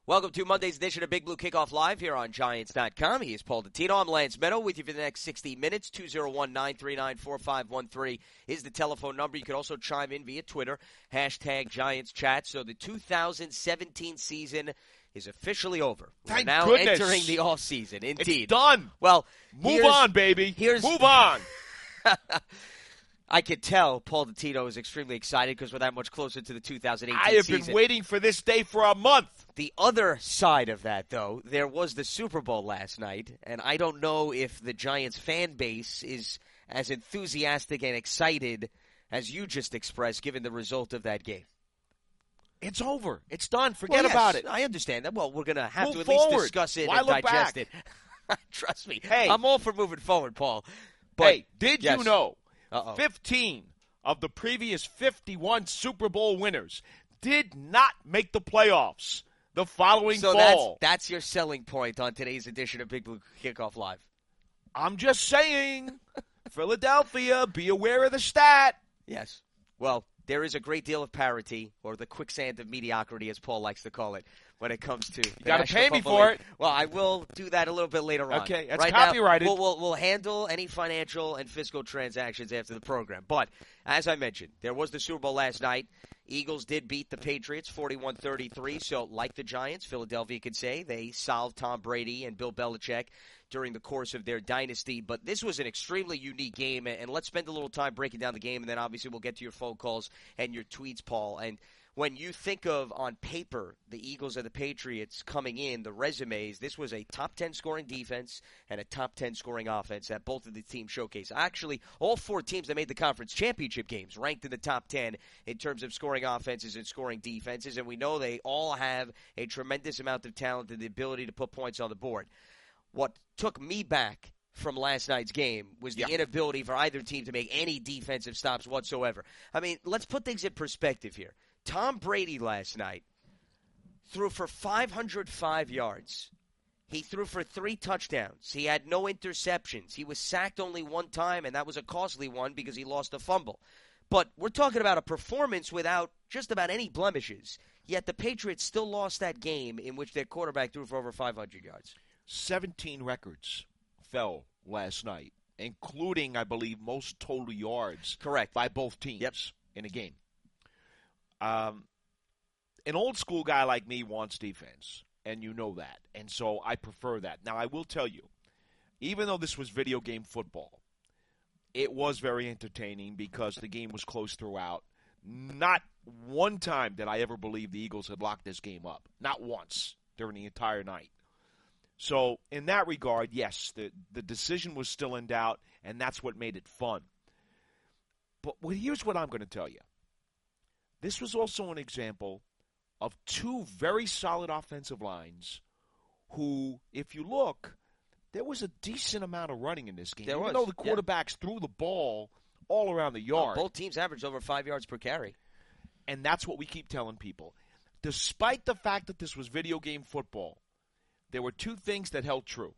Welcome to Monday's edition of Big Blue Kickoff Live here on Giants.com. He is Paul Dottino. I'm Lance Meadow with you for the next 60 minutes. 201-939-4513 is the telephone number. You can also chime in via Twitter, hashtag Giants Chat. So the 2017 season is officially over. Thank We're now goodness. entering the offseason. Indeed. It's done. Well, Move on, baby. Move on. I could tell Paul Dottino is extremely excited because we're that much closer to the 2018 I have season. been waiting for this day for a month. The other side of that, though, there was the Super Bowl last night, and I don't know if the Giants fan base is as enthusiastic and excited as you just expressed, given the result of that game. It's over. It's done. Forget about it. I understand that. Well, we're going to have Move to at forward. least discuss it Why and look digest back? it. Trust me. Hey. I'm all for moving forward, Paul. But, Hey, did yes. you know 15 15 of the previous 51 Super Bowl winners did not make the playoffs the following So fall? that's your selling point on today's edition of Big Blue Kickoff Live. I'm just saying, Philadelphia, be aware of the stat. Yes. Well, there is a great deal of parity, or the quicksand of mediocrity, as Paul likes to call it, when it comes to You got to pay me for it. Well, I will do that a little bit later on. Okay, that's right copyrighted. Now, we'll handle any financial and fiscal transactions after the program. But, as I mentioned, there was the Super Bowl last night. Eagles did beat the Patriots 41-33, so like the Giants, Philadelphia could say they solved Tom Brady and Bill Belichick during the course of their dynasty. But this was an extremely unique game, and let's spend a little time breaking down the game, and then obviously we'll get to your phone calls and your tweets, Paul. And when you think of, on paper, the Eagles and the Patriots coming in, the resumes, this was a top 10 scoring defense and a top 10 scoring offense that both of the teams showcased. Actually, all four teams that made the conference championship games ranked in the top 10 in terms of scoring offenses and scoring defenses, and we know they all have a tremendous amount of talent and the ability to put points on the board. What took me back from last night's game was the inability for either team to make any defensive stops whatsoever. I mean, let's put things in perspective here. Tom Brady last night threw for 505 yards. He threw for 3 touchdowns. He had no interceptions. He was sacked only one time, and that was a costly one because he lost a fumble. But we're talking about a performance without just about any blemishes. Yet the Patriots still lost that game in which their quarterback threw for over 500 yards. 17 records fell last night, including, I believe, most total yards Correct. by both teams in a game. An old school guy like me wants defense, and you know that. And so I prefer that. Now, I will tell you, even though this was video game football, it was very entertaining because the game was close throughout. Not one time did I ever believe the Eagles had locked this game up. Not once during the entire night. So, in that regard, yes, the decision was still in doubt, and that's what made it fun. But here's what I'm going to tell you. This was also an example of 2 very solid offensive lines who, if you look, there was a decent amount of running in this game. Even though the quarterbacks threw the ball all around the yard. Both teams averaged over 5 yards per carry. And that's what we keep telling people. Despite the fact that this was video game football, there were 2 things that held true.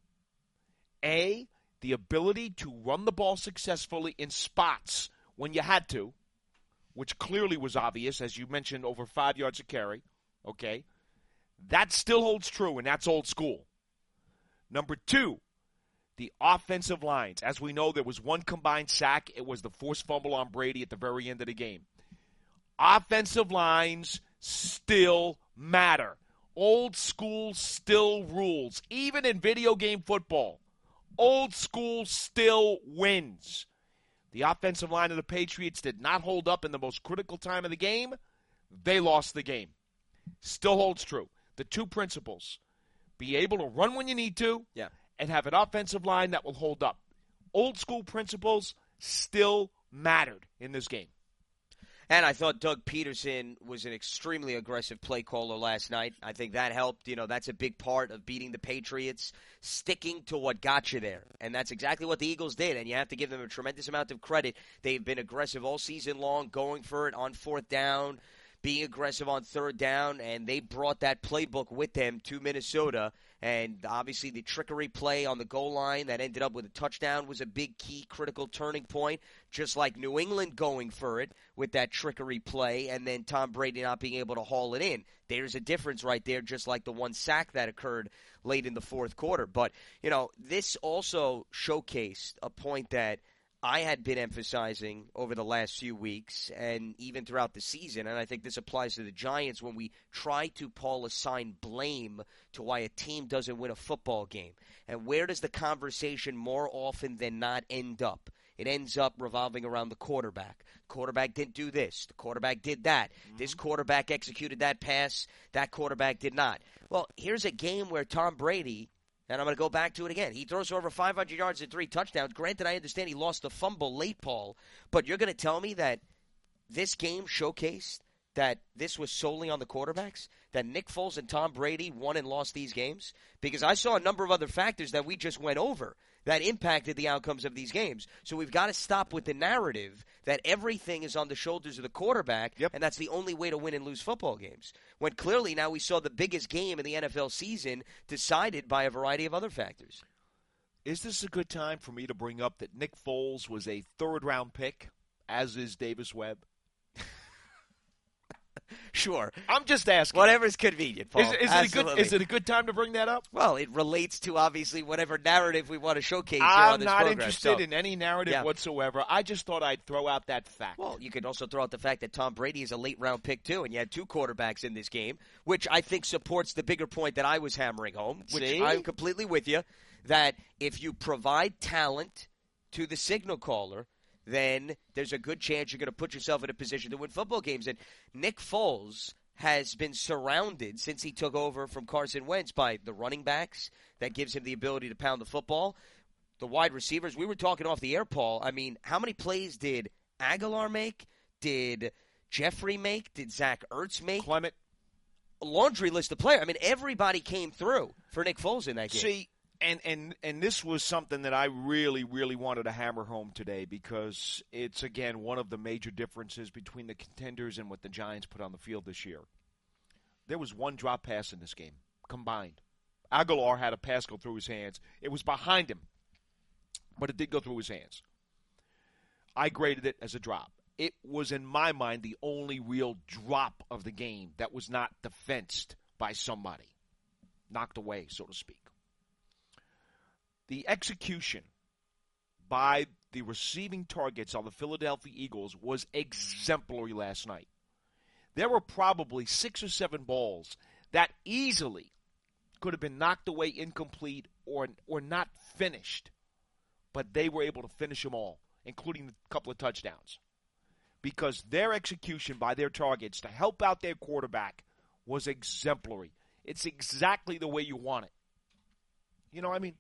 A, the ability to run the ball successfully in spots when you had to, which clearly was obvious, as you mentioned, over 5 yards a carry. Okay? That still holds true, and that's old school. Number 2, the offensive lines. As we know, there was 1 combined sack. It was the forced fumble on Brady at the very end of the game. Offensive lines still matter. Old school still rules. Even in video game football, old school still wins. The offensive line of the Patriots did not hold up in the most critical time of the game. They lost the game. Still holds true. The 2 principles. Be able to run when you need to and have an offensive line that will hold up. Old school principles still mattered in this game. And I thought Doug Peterson was an extremely aggressive play caller last night. I think that helped. You know, that's a big part of beating the Patriots, sticking to what got you there. And that's exactly what the Eagles did, and you have to give them a tremendous amount of credit. They've been aggressive all season long, going for it on 4th down, being aggressive on third down, and they brought that playbook with them to Minnesota. And obviously the trickery play on the goal line that ended up with a touchdown was a big key critical turning point, just like New England going for it with that trickery play and then Tom Brady not being able to haul it in. There's a difference right there, just like the one sack that occurred late in the fourth quarter. But, this also showcased a point that I had been emphasizing over the last few weeks and even throughout the season, and I think this applies to the Giants when we try to, Paul, assign blame to why a team doesn't win a football game. And where does the conversation more often than not end up? It ends up revolving around the quarterback. Quarterback didn't do this. The quarterback did that. This quarterback executed that pass. That quarterback did not. Well, here's a game where Tom Brady, and I'm going to go back to it again, he throws for over 500 yards and 3 touchdowns. Granted, I understand he lost the fumble late, Paul, but you're going to tell me that this game showcased that this was solely on the quarterbacks? That Nick Foles and Tom Brady won and lost these games? Because I saw a number of other factors that we just went over that impacted the outcomes of these games. So we've got to stop with the narrative that everything is on the shoulders of the quarterback, and that's the only way to win and lose football games. When clearly now we saw the biggest game in the NFL season decided by a variety of other factors. Is this a good time for me to bring up that Nick Foles was a third-round pick, as is Davis Webb? Sure. I'm just asking. Whatever's convenient, Paul. Is it a good time to bring that up? Well, it relates to, obviously, whatever narrative we want to showcase here on this program. program. I'm not interested in any narrative whatsoever. I just thought I'd throw out that fact. Well, you could also throw out the fact that Tom Brady is a late-round pick, too, and you had 2 quarterbacks in this game, which I think supports the bigger point that I was hammering home, which I'm completely with you, that if you provide talent to the signal caller, then there's a good chance you're going to put yourself in a position to win football games. And Nick Foles has been surrounded since he took over from Carson Wentz by the running backs that gives him the ability to pound the football, the wide receivers. We were talking off the air, Paul. I mean, how many plays did Aguilar make? Did Jeffrey make? Did Zach Ertz make? Clement. A laundry list of players. I mean, everybody came through for Nick Foles in that game. See, And this was something that I really, really wanted to hammer home today because it's, again, one of the major differences between the contenders and what the Giants put on the field this year. There was 1 drop pass in this game, combined. Aguilar had a pass go through his hands. It was behind him, but it did go through his hands. I graded it as a drop. It was, in my mind, the only real drop of the game that was not defensed by somebody, knocked away, so to speak. The execution by the receiving targets on the Philadelphia Eagles was exemplary last night. There were probably 6 or 7 balls that easily could have been knocked away incomplete or not finished, but they were able to finish them all, including a couple of touchdowns, because their execution by their targets to help out their quarterback was exemplary. It's exactly the way you want it. You know what I mean?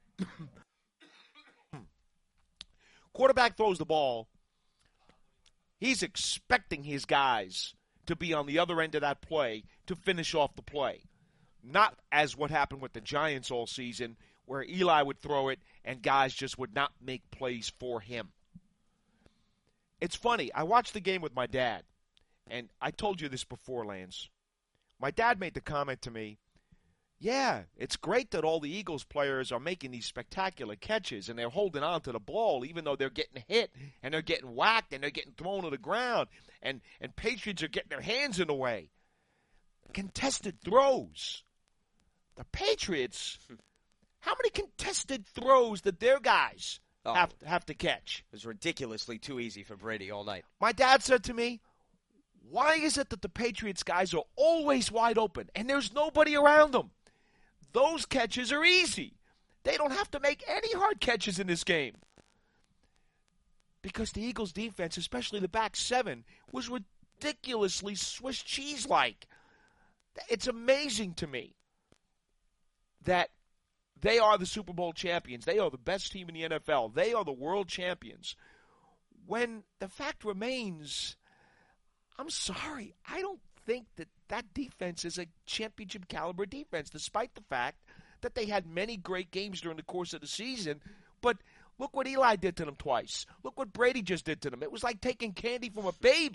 Quarterback throws the ball. He's expecting his guys to be on the other end of that play to finish off the play. Not as what happened with the Giants all season, where Eli would throw it and guys just would not make plays for him. It's funny. I watched the game with my dad, and I told you this before, Lance. My dad made the comment to me, yeah, it's great that all the Eagles players are making these spectacular catches and they're holding on to the ball even though they're getting hit and they're getting whacked and they're getting thrown to the ground and Patriots are getting their hands in the way. Contested throws. The Patriots, how many contested throws did their guys have to catch? It was ridiculously too easy for Brady all night. My dad said to me, why is it that the Patriots guys are always wide open and there's nobody around them? Those catches are easy. They don't have to make any hard catches in this game. Because the Eagles' defense, especially the back 7, was ridiculously Swiss cheese-like. It's amazing to me that they are the Super Bowl champions. They are the best team in the NFL. They are the world champions. When the fact remains, I'm sorry, I don't think that defense is a championship caliber defense, despite the fact that they had many great games during the course of the season. But look what Eli did to them twice. Look what Brady just did to them. It was like taking candy from a baby.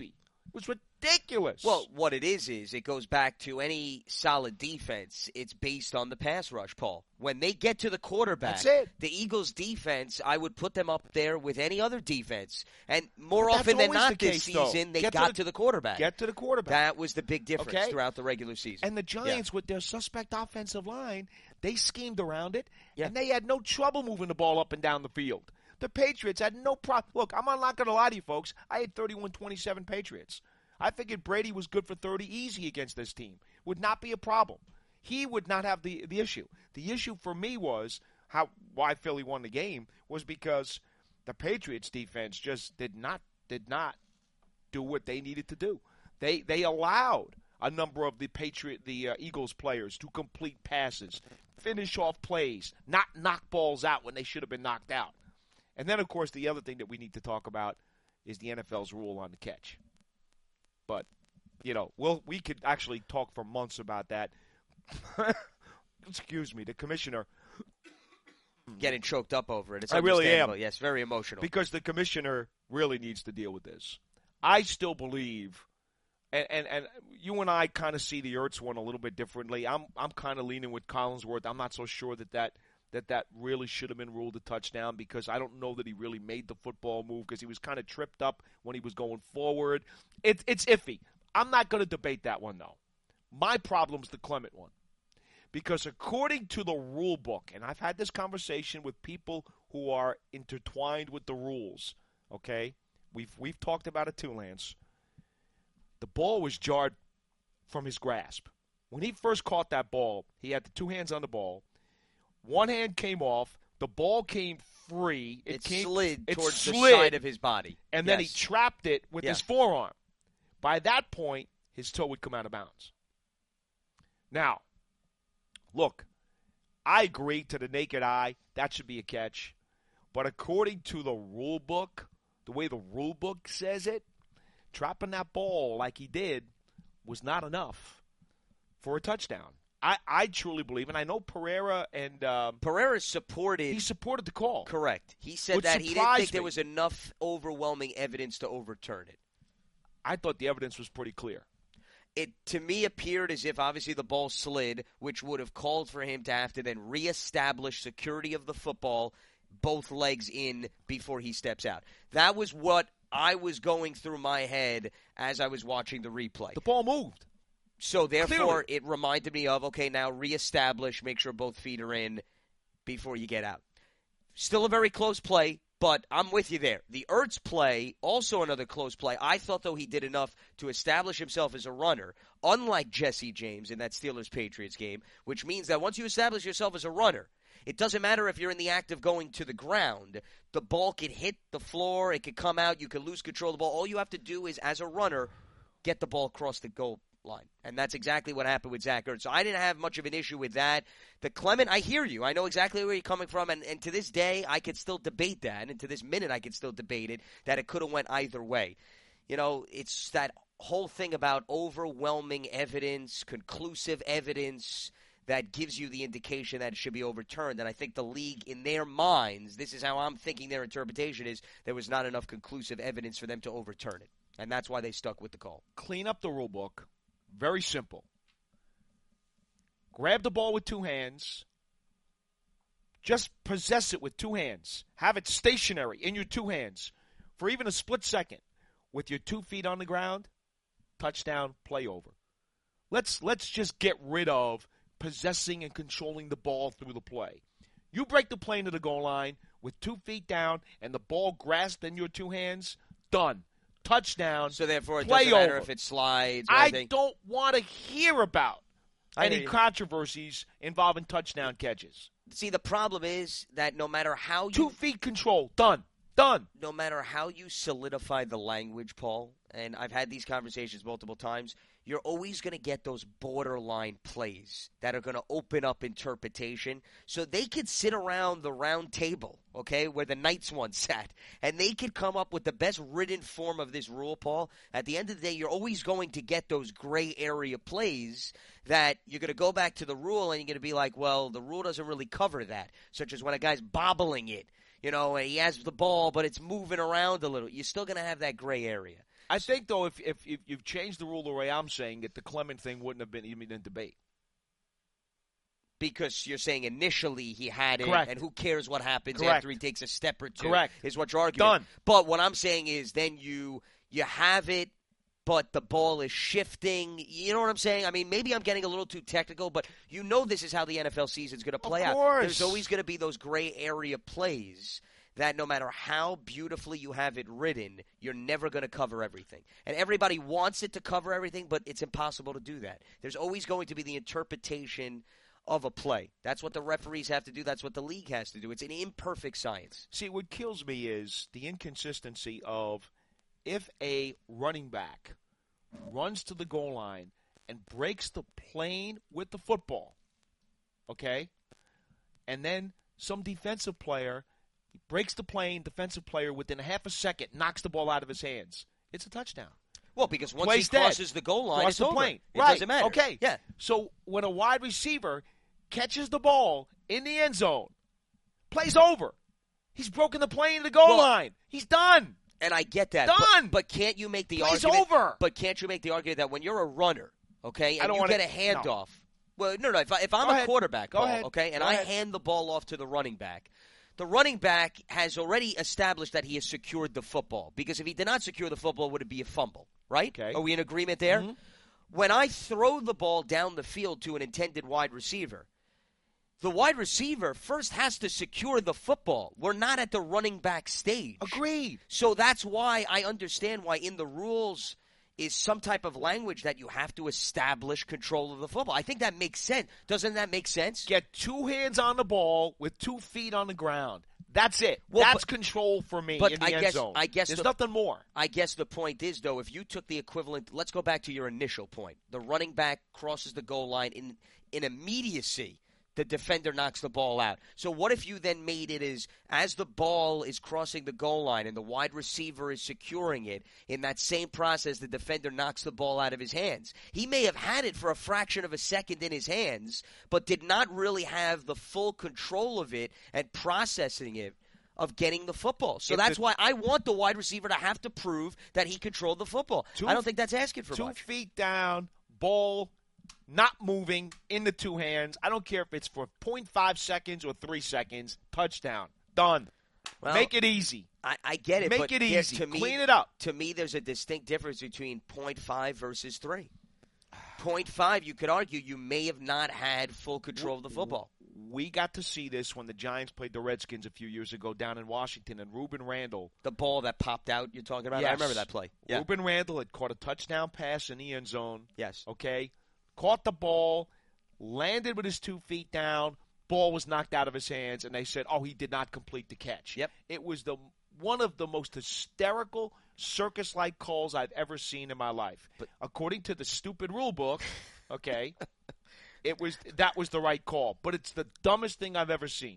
It was ridiculous. Well, what it is it goes back to any solid defense. It's based on the pass rush, Paul. When they get to the quarterback, that's it. The Eagles' defense, I would put them up there with any other defense. And more But often that's than always not the this case, though. season, they Get got to the quarterback. Get to the quarterback. That was the big difference Okay? throughout the regular season. And the Giants, with their suspect offensive line, they schemed around it, Yeah. and they had no trouble moving the ball up and down the field. The Patriots had no problem. Look, I'm not going to lie to you, folks. I had 31-27 Patriots. I figured Brady was good for 30 easy against this team. Would not be a problem. He would not have the issue. The issue for me was why Philly won the game was because the Patriots defense just did not do what they needed to do. They allowed a number of the Eagles players to complete passes, finish off plays, not knock balls out when they should have been knocked out. And then, of course, the other thing that we need to talk about is the NFL's rule on the catch. But, we could actually talk for months about that. Excuse me, the commissioner. Getting choked up over it. It's I really am. Yes, very emotional. Because the commissioner really needs to deal with this. I still believe, and you and I kind of see the Ertz one a little bit differently. I'm kind of leaning with Collinsworth. I'm not so sure that really should have been ruled a touchdown because I don't know that he really made the football move because he was kind of tripped up when he was going forward. It's iffy. I'm not going to debate that one, though. My problem's the Clement one. Because according to the rule book, and I've had this conversation with people who are intertwined with the rules, okay? We've talked about it too, Lance. The ball was jarred from his grasp. When he first caught that ball, he had the two hands on the ball. One hand came off. The ball came free. It slid towards the side of his body. And then he trapped it with his forearm. By that point, his toe would come out of bounds. Now, look, I agree to the naked eye, that should be a catch. But according to the rule book, the way the rule book says it, trapping that ball like he did was not enough for a touchdown. I truly believe, and I know Pereira and Pereira supported. He supported the call. Correct. He said that he didn't think there was enough overwhelming evidence to overturn it. I thought the evidence was pretty clear. It, to me, appeared as if obviously the ball slid, which would have called for him to have to then reestablish security of the football, both legs in before he steps out. That was what I was going through my head as I was watching the replay. The ball moved. So, therefore, Clearly. it reminded me of, okay, now reestablish, make sure both feet are in before you get out. Still a very close play, but I'm with you there. The Ertz play, also another close play. I thought, though, he did enough to establish himself as a runner, unlike Jesse James in that Steelers-Patriots game, which means that once you establish yourself as a runner, it doesn't matter if you're in the act of going to the ground. The ball could hit the floor. It could come out. You could lose control of the ball. All you have to do is, as a runner, get the ball across the goal line. And that's exactly what happened with Zach Ertz. So I didn't have much of an issue with that. The Clement, I hear you. I know exactly where you're coming from. And to this day, I could still debate that. And to this minute, I could still debate it, that it could have went either way. You know, it's that whole thing about overwhelming evidence, conclusive evidence, that gives you the indication that it should be overturned. And I think the league, in their minds, this is how I'm thinking their interpretation is, there was not enough conclusive evidence for them to overturn it. And that's why they stuck with the call. Clean up the rule book. Very simple. Grab the ball with two hands. Just possess it with two hands. Have it stationary in your two hands for even a split second. With your 2 feet on the ground, touchdown, play over. Let's just get rid of possessing and controlling the ball through the play. You break the play into the goal line with 2 feet down and the ball grasped in your two hands, done. Touchdown. So therefore, it play doesn't matter over. if it slides or I anything. don't want to hear about any controversies involving touchdown catches. See, the problem is that no matter how you 2 feet control, done. No matter how you solidify the language, Paul, and I've had these conversations multiple times, you're always going to get those borderline plays that are going to open up interpretation. So they could sit around the round table, okay, where the Knights once sat, and they could come up with the best written form of this rule, Paul. At the end of the day, you're always going to get those gray area plays that you're going to go back to the rule and you're going to be like, well, the rule doesn't really cover that, such as when a guy's bobbling it. You know, and he has the ball, but it's moving around a little. You're still going to have that gray area. I think, though, if you've changed the rule the way I'm saying it, the Clement thing wouldn't have been even in debate. Because you're saying initially he had it, Correct. and who cares what happens Correct. after he takes a step or two. Correct. Is what your argument. Done. But what I'm saying is then you have it, but the ball is shifting. You know what I'm saying? I mean, maybe I'm getting a little too technical, but you know this is how the NFL season's going to play out. There's always going to be those gray area plays that no matter how beautifully you have it written, you're never going to cover everything. And everybody wants it to cover everything, but it's impossible to do that. There's always going to be the interpretation of a play. That's what the referees have to do. That's what the league has to do. It's an imperfect science. See, what kills me is the inconsistency of if a running back runs to the goal line and breaks the plane with the football, okay, and then some defensive player breaks the plane, defensive player within a half a second knocks the ball out of his hands, it's a touchdown. Well, because once Play's he crosses the goal line, it's the over. plane. It Right. doesn't matter. Okay. Yeah. So when a wide receiver catches the ball in the end zone, play's over. He's broken the plane in the goal line. He's done. And I get that. Done. But can't you make the Play's argument? over. But can't you make the argument that when you're a runner, okay, and you get a handoff? No. Well, no. If I'm a quarterback, Go ahead. okay, and Go I ahead. hand the ball off to the running back, the running back has already established that he has secured the football. Because if he did not secure the football, would it be a fumble, right? Okay. Are we in agreement there? Mm-hmm. When I throw the ball down the field to an intended wide receiver, the wide receiver first has to secure the football. We're not at the running back stage. Agreed. So that's why I understand why in the rules is some type of language that you have to establish control of the football. I think that makes sense. Doesn't that make sense? Get 2 hands on the ball with 2 feet on the ground. That's it. Well, That's control for me in the end zone. I guess there's nothing more. I guess the point is, though, if you took the equivalent, let's go back to your initial point. The running back crosses the goal line in immediacy. The defender knocks the ball out. So what if you then made it as the ball is crossing the goal line and the wide receiver is securing it, in that same process the defender knocks the ball out of his hands. He may have had it for a fraction of a second in his hands, but did not really have the full control of it and processing it of getting the football. So that's why I want the wide receiver to have to prove that he controlled the football. I don't think that's asking for much. 2 feet down, ball not moving in the 2 hands. I don't care if it's for 0.5 seconds or 3 seconds. Touchdown. Done. Well, make it easy. I get it. Make it easy. To me, Clean it up. To me, there's a distinct difference between 0.5 versus 3. 0.5, you could argue you may have not had full control of the football. We got to see this when the Giants played the Redskins a few years ago down in Washington, and Reuben Randall. The ball that popped out you're talking about? Yes. I remember that play. Yeah. Reuben Randall had caught a touchdown pass in the end zone. Yes. Okay? Caught the ball, landed with his 2 feet down, ball was knocked out of his hands, and they said, oh, he did not complete the catch. Yep. It was one of the most hysterical circus-like calls I've ever seen in my life. But according to the stupid rule book, okay, that was the right call. But it's the dumbest thing I've ever seen.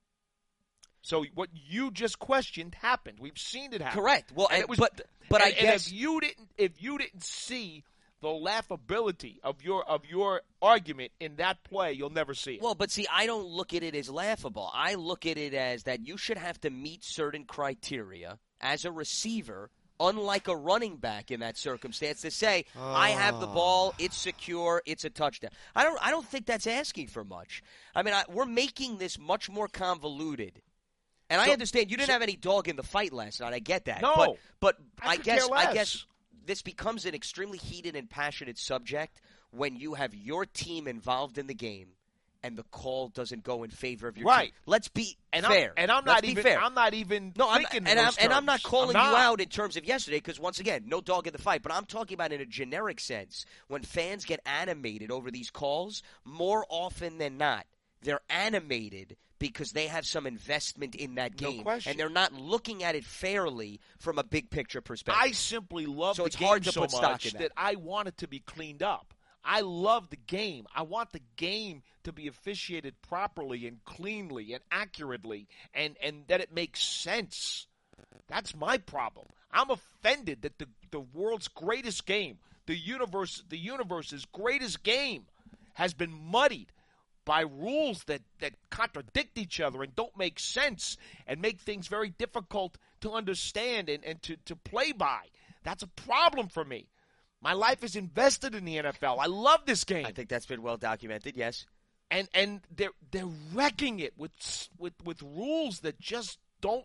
So what you just questioned happened. We've seen it happen. Correct. Well, but I guess if you didn't see the laughability of your argument in that play, you'll never see it. Well, but see, I don't look at it as laughable. I look at it as that you should have to meet certain criteria as a receiver, unlike a running back in that circumstance, to say, I have the ball, it's secure, it's a touchdown. I don't think that's asking for much. I mean, we're making this much more convoluted. And I understand you didn't have any dog in the fight last night. I get that. No. But I guess this becomes an extremely heated and passionate subject when you have your team involved in the game and the call doesn't go in favor of your team. Let's be fair. I'm not even thinking I'm not calling you out in terms of yesterday because, once again, no dog in the fight. But I'm talking about in a generic sense. When fans get animated over these calls, more often than not, they're animated because they have some investment in that game. No question. And they're not looking at it fairly from a big picture perspective. I simply love the it's game hard to so put stock much in that I want it to be cleaned up. I love the game. I want the game to be officiated properly and cleanly and accurately and that it makes sense. That's my problem. I'm offended that the world's greatest game, the universe's greatest game, has been muddied by rules that contradict each other and don't make sense and make things very difficult to understand and to play by. That's a problem for me. My life is invested in the NFL. I love this game. I think that's been well documented, yes. And they're wrecking it with rules that just don't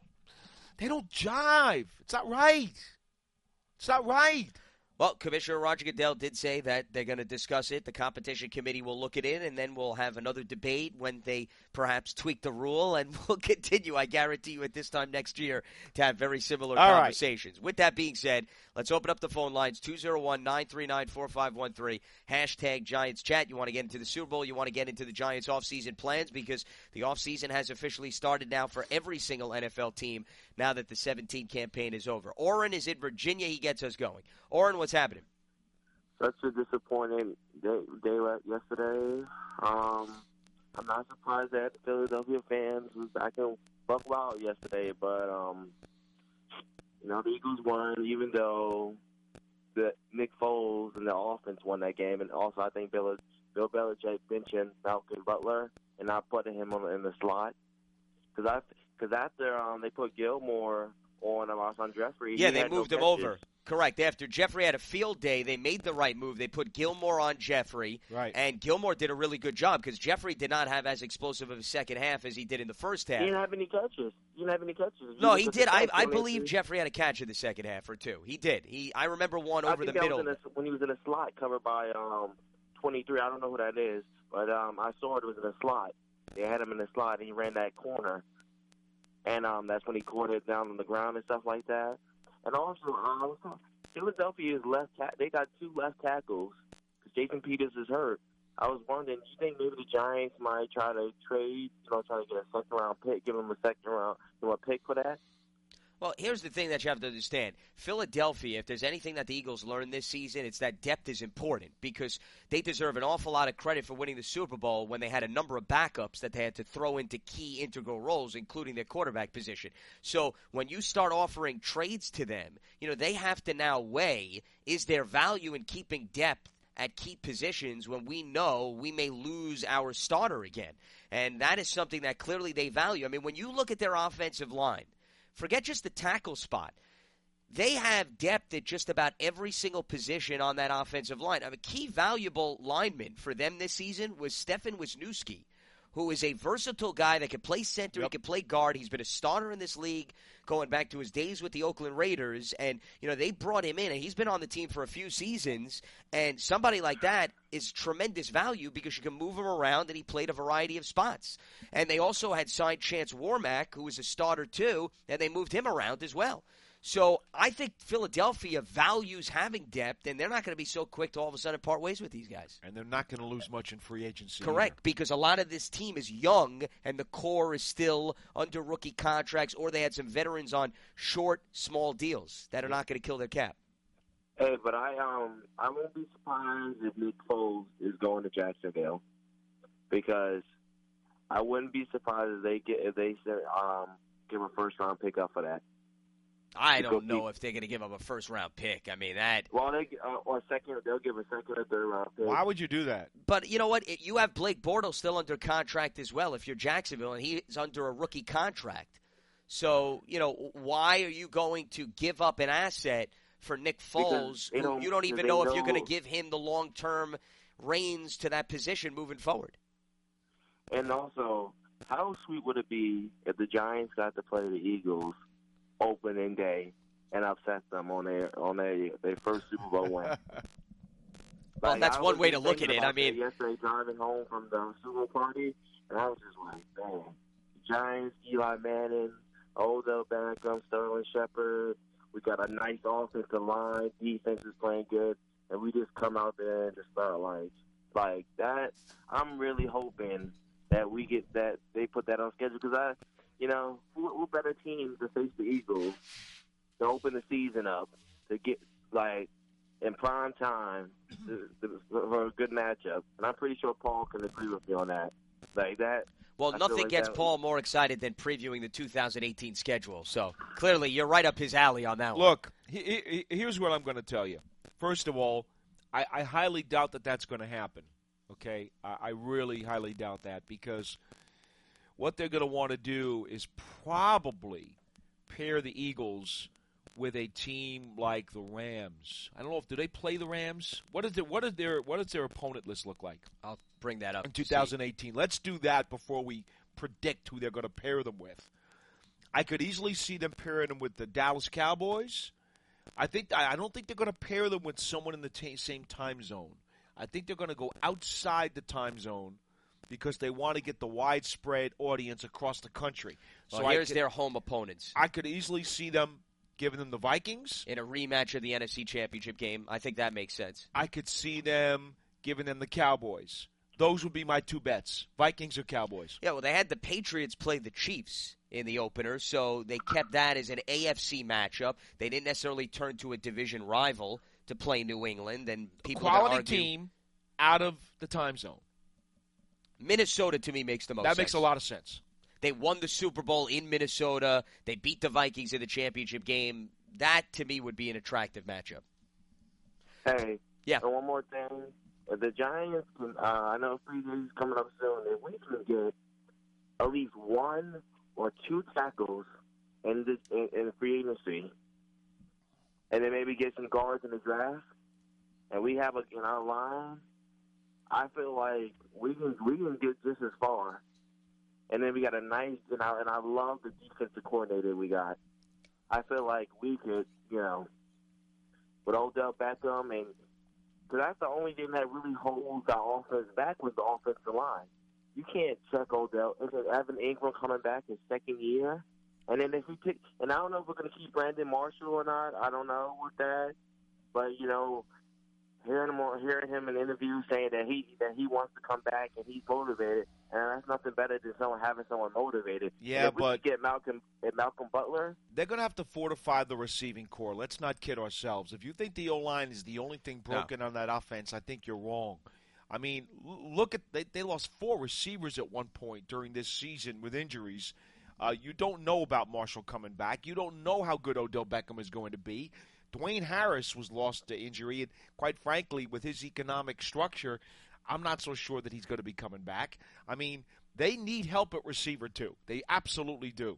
jive. It's not right. It's not right. Well, Commissioner Roger Goodell did say that they're going to discuss it. The competition committee will look at it, and then we'll have another debate when they perhaps tweak the rule, and we'll continue, I guarantee you, at this time next year to have very similar conversations. Right. With that being said, let's open up the phone lines, 201-939-4513, hashtag Giants Chat. You want to get into the Super Bowl, you want to get into the Giants offseason plans, because the offseason has officially started now for every single NFL team now that the 17 campaign is over. Oren is in Virginia. He gets us going. Oren, what's happening? Such a disappointing day yesterday. I'm not surprised that Philadelphia fans was back in Buck Wild yesterday, but the Eagles won, even though Nick Foles and the offense won that game, and also I think Bill Belichick benching Malcolm Butler and not putting him in the slot, because after they put Gilmore on Alshon Jeffrey, yeah, they moved him over. Correct. After Jeffrey had a field day, they made the right move. They put Gilmore on Jeffrey, right. And Gilmore did a really good job because Jeffrey did not have as explosive of a second half as he did in the first half. He didn't have any catches. No, he did. I believe Jeffrey had a catch in the second half or two. He did. I remember one over the middle. When he was in a slot covered by 23. I don't know who that is, but I saw it was in a slot. They had him in the slot, and he ran that corner. And that's when he caught it down on the ground and stuff like that. And also, Philadelphia is they got two left tackles because Jason Peters is hurt. I was wondering, do you think maybe the Giants might try to trade, try to get a second-round pick, give them a second-round pick for that? Well, here's the thing that you have to understand. Philadelphia, if there's anything that the Eagles learned this season, it's that depth is important because they deserve an awful lot of credit for winning the Super Bowl when they had a number of backups that they had to throw into key integral roles, including their quarterback position. So when you start offering trades to them, they have to now weigh, is there value in keeping depth at key positions when we know we may lose our starter again? And that is something that clearly they value. I mean, when you look at their offensive line, forget just the tackle spot. They have depth at just about every single position on that offensive line. A key valuable lineman for them this season was Stefan Wisniewski, who is a versatile guy that can play center, He can play guard. He's been a starter in this league going back to his days with the Oakland Raiders. And, they brought him in, and he's been on the team for a few seasons. And somebody like that is tremendous value because you can move him around, and he played a variety of spots. And they also had signed Chance Warmack, who was a starter too, and they moved him around as well. So I think Philadelphia values having depth, and they're not going to be so quick to all of a sudden part ways with these guys. And they're not going to lose much in free agency. Correct, either. Because a lot of this team is young, and the core is still under rookie contracts, or they had some veterans on short, small deals that are not going to kill their cap. Hey, but I won't be surprised if Nick Foles is going to Jacksonville, because I wouldn't be surprised if they give a first-round pick up for that. I don't know if they're going to give up a first-round pick. I mean, that. Well, they'll give a second or third-round pick. Why would you do that? But you know what? You have Blake Bortles still under contract as well if you're Jacksonville, and he's under a rookie contract. So, why are you going to give up an asset for Nick Foles? You don't even know if you're going to give him the long-term reins to that position moving forward. And also, how sweet would it be if the Giants got to play the Eagles opening day and upset them on their first Super Bowl win? Well, that's one way to look at it. I mean, yesterday driving home from the Super Bowl party, and I was just like, man, Giants, Eli Manning, Odell Beckham, Sterling Shepard. We got a nice offensive line. Defense is playing good, and we just come out there and just start like that. I'm really hoping that we get that they put that on schedule because we're better teams to face the Eagles to open the season up to get in prime time for a good matchup, and I'm pretty sure Paul can agree with me on that. Well, nothing gets Paul more excited than previewing the 2018 schedule. So clearly, you're right up his alley on that one. Look, here's what I'm going to tell you. First of all, I highly doubt that that's going to happen. Okay, I really highly doubt that because what they're going to want to do is probably pair the Eagles with a team like the Rams. I don't know if do they play the Rams. What does their opponent list look like? I'll bring that up in 2018. Let's do that before we predict who they're going to pair them with. I could easily see them pairing them with the Dallas Cowboys. I don't think they're going to pair them with someone in the same time zone. I think they're going to go outside the time zone because they want to get the widespread audience across the country. Well, so here's their home opponents. I could easily see them giving them the Vikings. In a rematch of the NFC Championship game. I think that makes sense. I could see them giving them the Cowboys. Those would be my two bets, Vikings or Cowboys. Yeah, well, they had the Patriots play the Chiefs in the opener, so they kept that as an AFC matchup. They didn't necessarily turn to a division rival to play New England. And people quality team out of the time zone. Minnesota, to me, makes the most sense. That makes a lot of sense. They won the Super Bowl in Minnesota. They beat the Vikings in the championship game. That, to me, would be an attractive matchup. Hey, yeah. And one more thing. If the Giants can, I know free agency's coming up soon. If we can get at least one or two tackles in free agency, and then maybe get some guards in the draft, and we have in our line, I feel like we can get just as far. And then we got a nice, and I love the defensive coordinator we got. I feel like we could, with Odell Beckham, and because that's the only thing that really holds our offense back was the offensive line. You can't check Odell. Evan Ingram coming back his second year, and then if we pick, and I don't know if we're going to keep Brandon Marshall or not. I don't know with that, but hearing him in interviews saying that he wants to come back and he's motivated, and that's nothing better than having someone motivated. Yeah, if we but get Malcolm Butler, they're going to have to fortify the receiving core. Let's not kid ourselves. If you think the O-line is the only thing broken on that offense, I think you're wrong. I mean, look at they lost 4 receivers at one point during this season with injuries. You don't know about Marshall coming back. You don't know how good Odell Beckham is going to be. Dwayne Harris was lost to injury, and quite frankly, with his economic structure, I'm not so sure that he's going to be coming back. I mean, they need help at receiver, too. They absolutely do.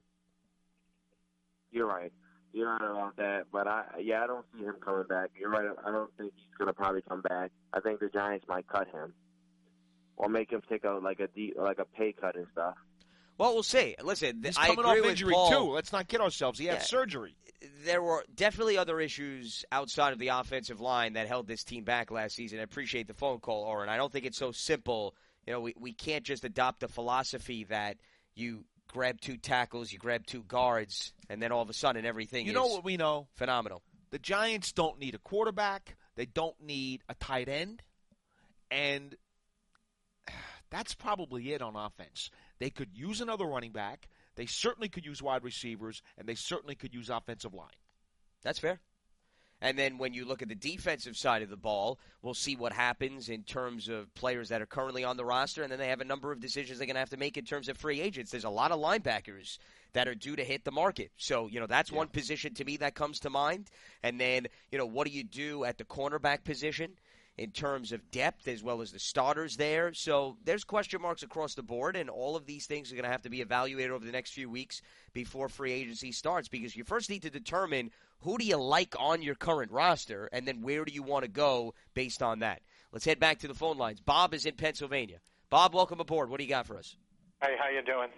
You're right. You're right about that, but I don't see him coming back. You're right. I don't think he's going to probably come back. I think the Giants might cut him or make him take a pay cut and stuff. Well, we'll see. Listen, he's I coming agree off with injury, Paul. too. Let's not kid ourselves. He had surgery. There were definitely other issues outside of the offensive line that held this team back last season. I appreciate the phone call, Oren. I don't think it's so simple. We can't just adopt the philosophy that you grab 2 tackles, you grab 2 guards, and then all of a sudden everything is what we know? Phenomenal. The Giants don't need a quarterback. They don't need a tight end. And that's probably it on offense. They could use another running back. They certainly could use wide receivers, and they certainly could use offensive line. That's fair. And then when you look at the defensive side of the ball, we'll see what happens in terms of players that are currently on the roster, and then they have a number of decisions they're going to have to make in terms of free agents. There's a lot of linebackers that are due to hit the market. So, that's one position to me that comes to mind. And then, what do you do at the cornerback position in terms of depth as well as the starters there? So there's question marks across the board, and all of these things are going to have to be evaluated over the next few weeks before free agency starts, because you first need to determine who do you like on your current roster, and then where do you want to go based on that. Let's head back to the phone lines. Bob is in Pennsylvania. Bob, welcome aboard. What do you got for us? Hey, how you doing?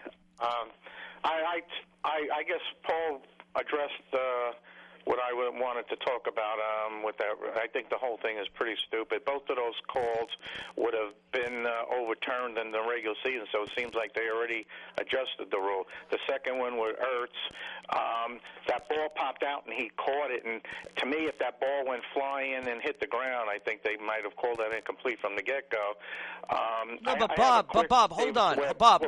I guess Paul addressed what I wanted to talk about with that. I think the whole thing is pretty stupid. Both of those calls would have been overturned in the regular season, so it seems like they already adjusted the rule. The second one with Ertz, that ball popped out and he caught it, and to me, if that ball went flying and hit the ground, I think they might have called that incomplete from the get-go. No, but Bob, hold on. Bob,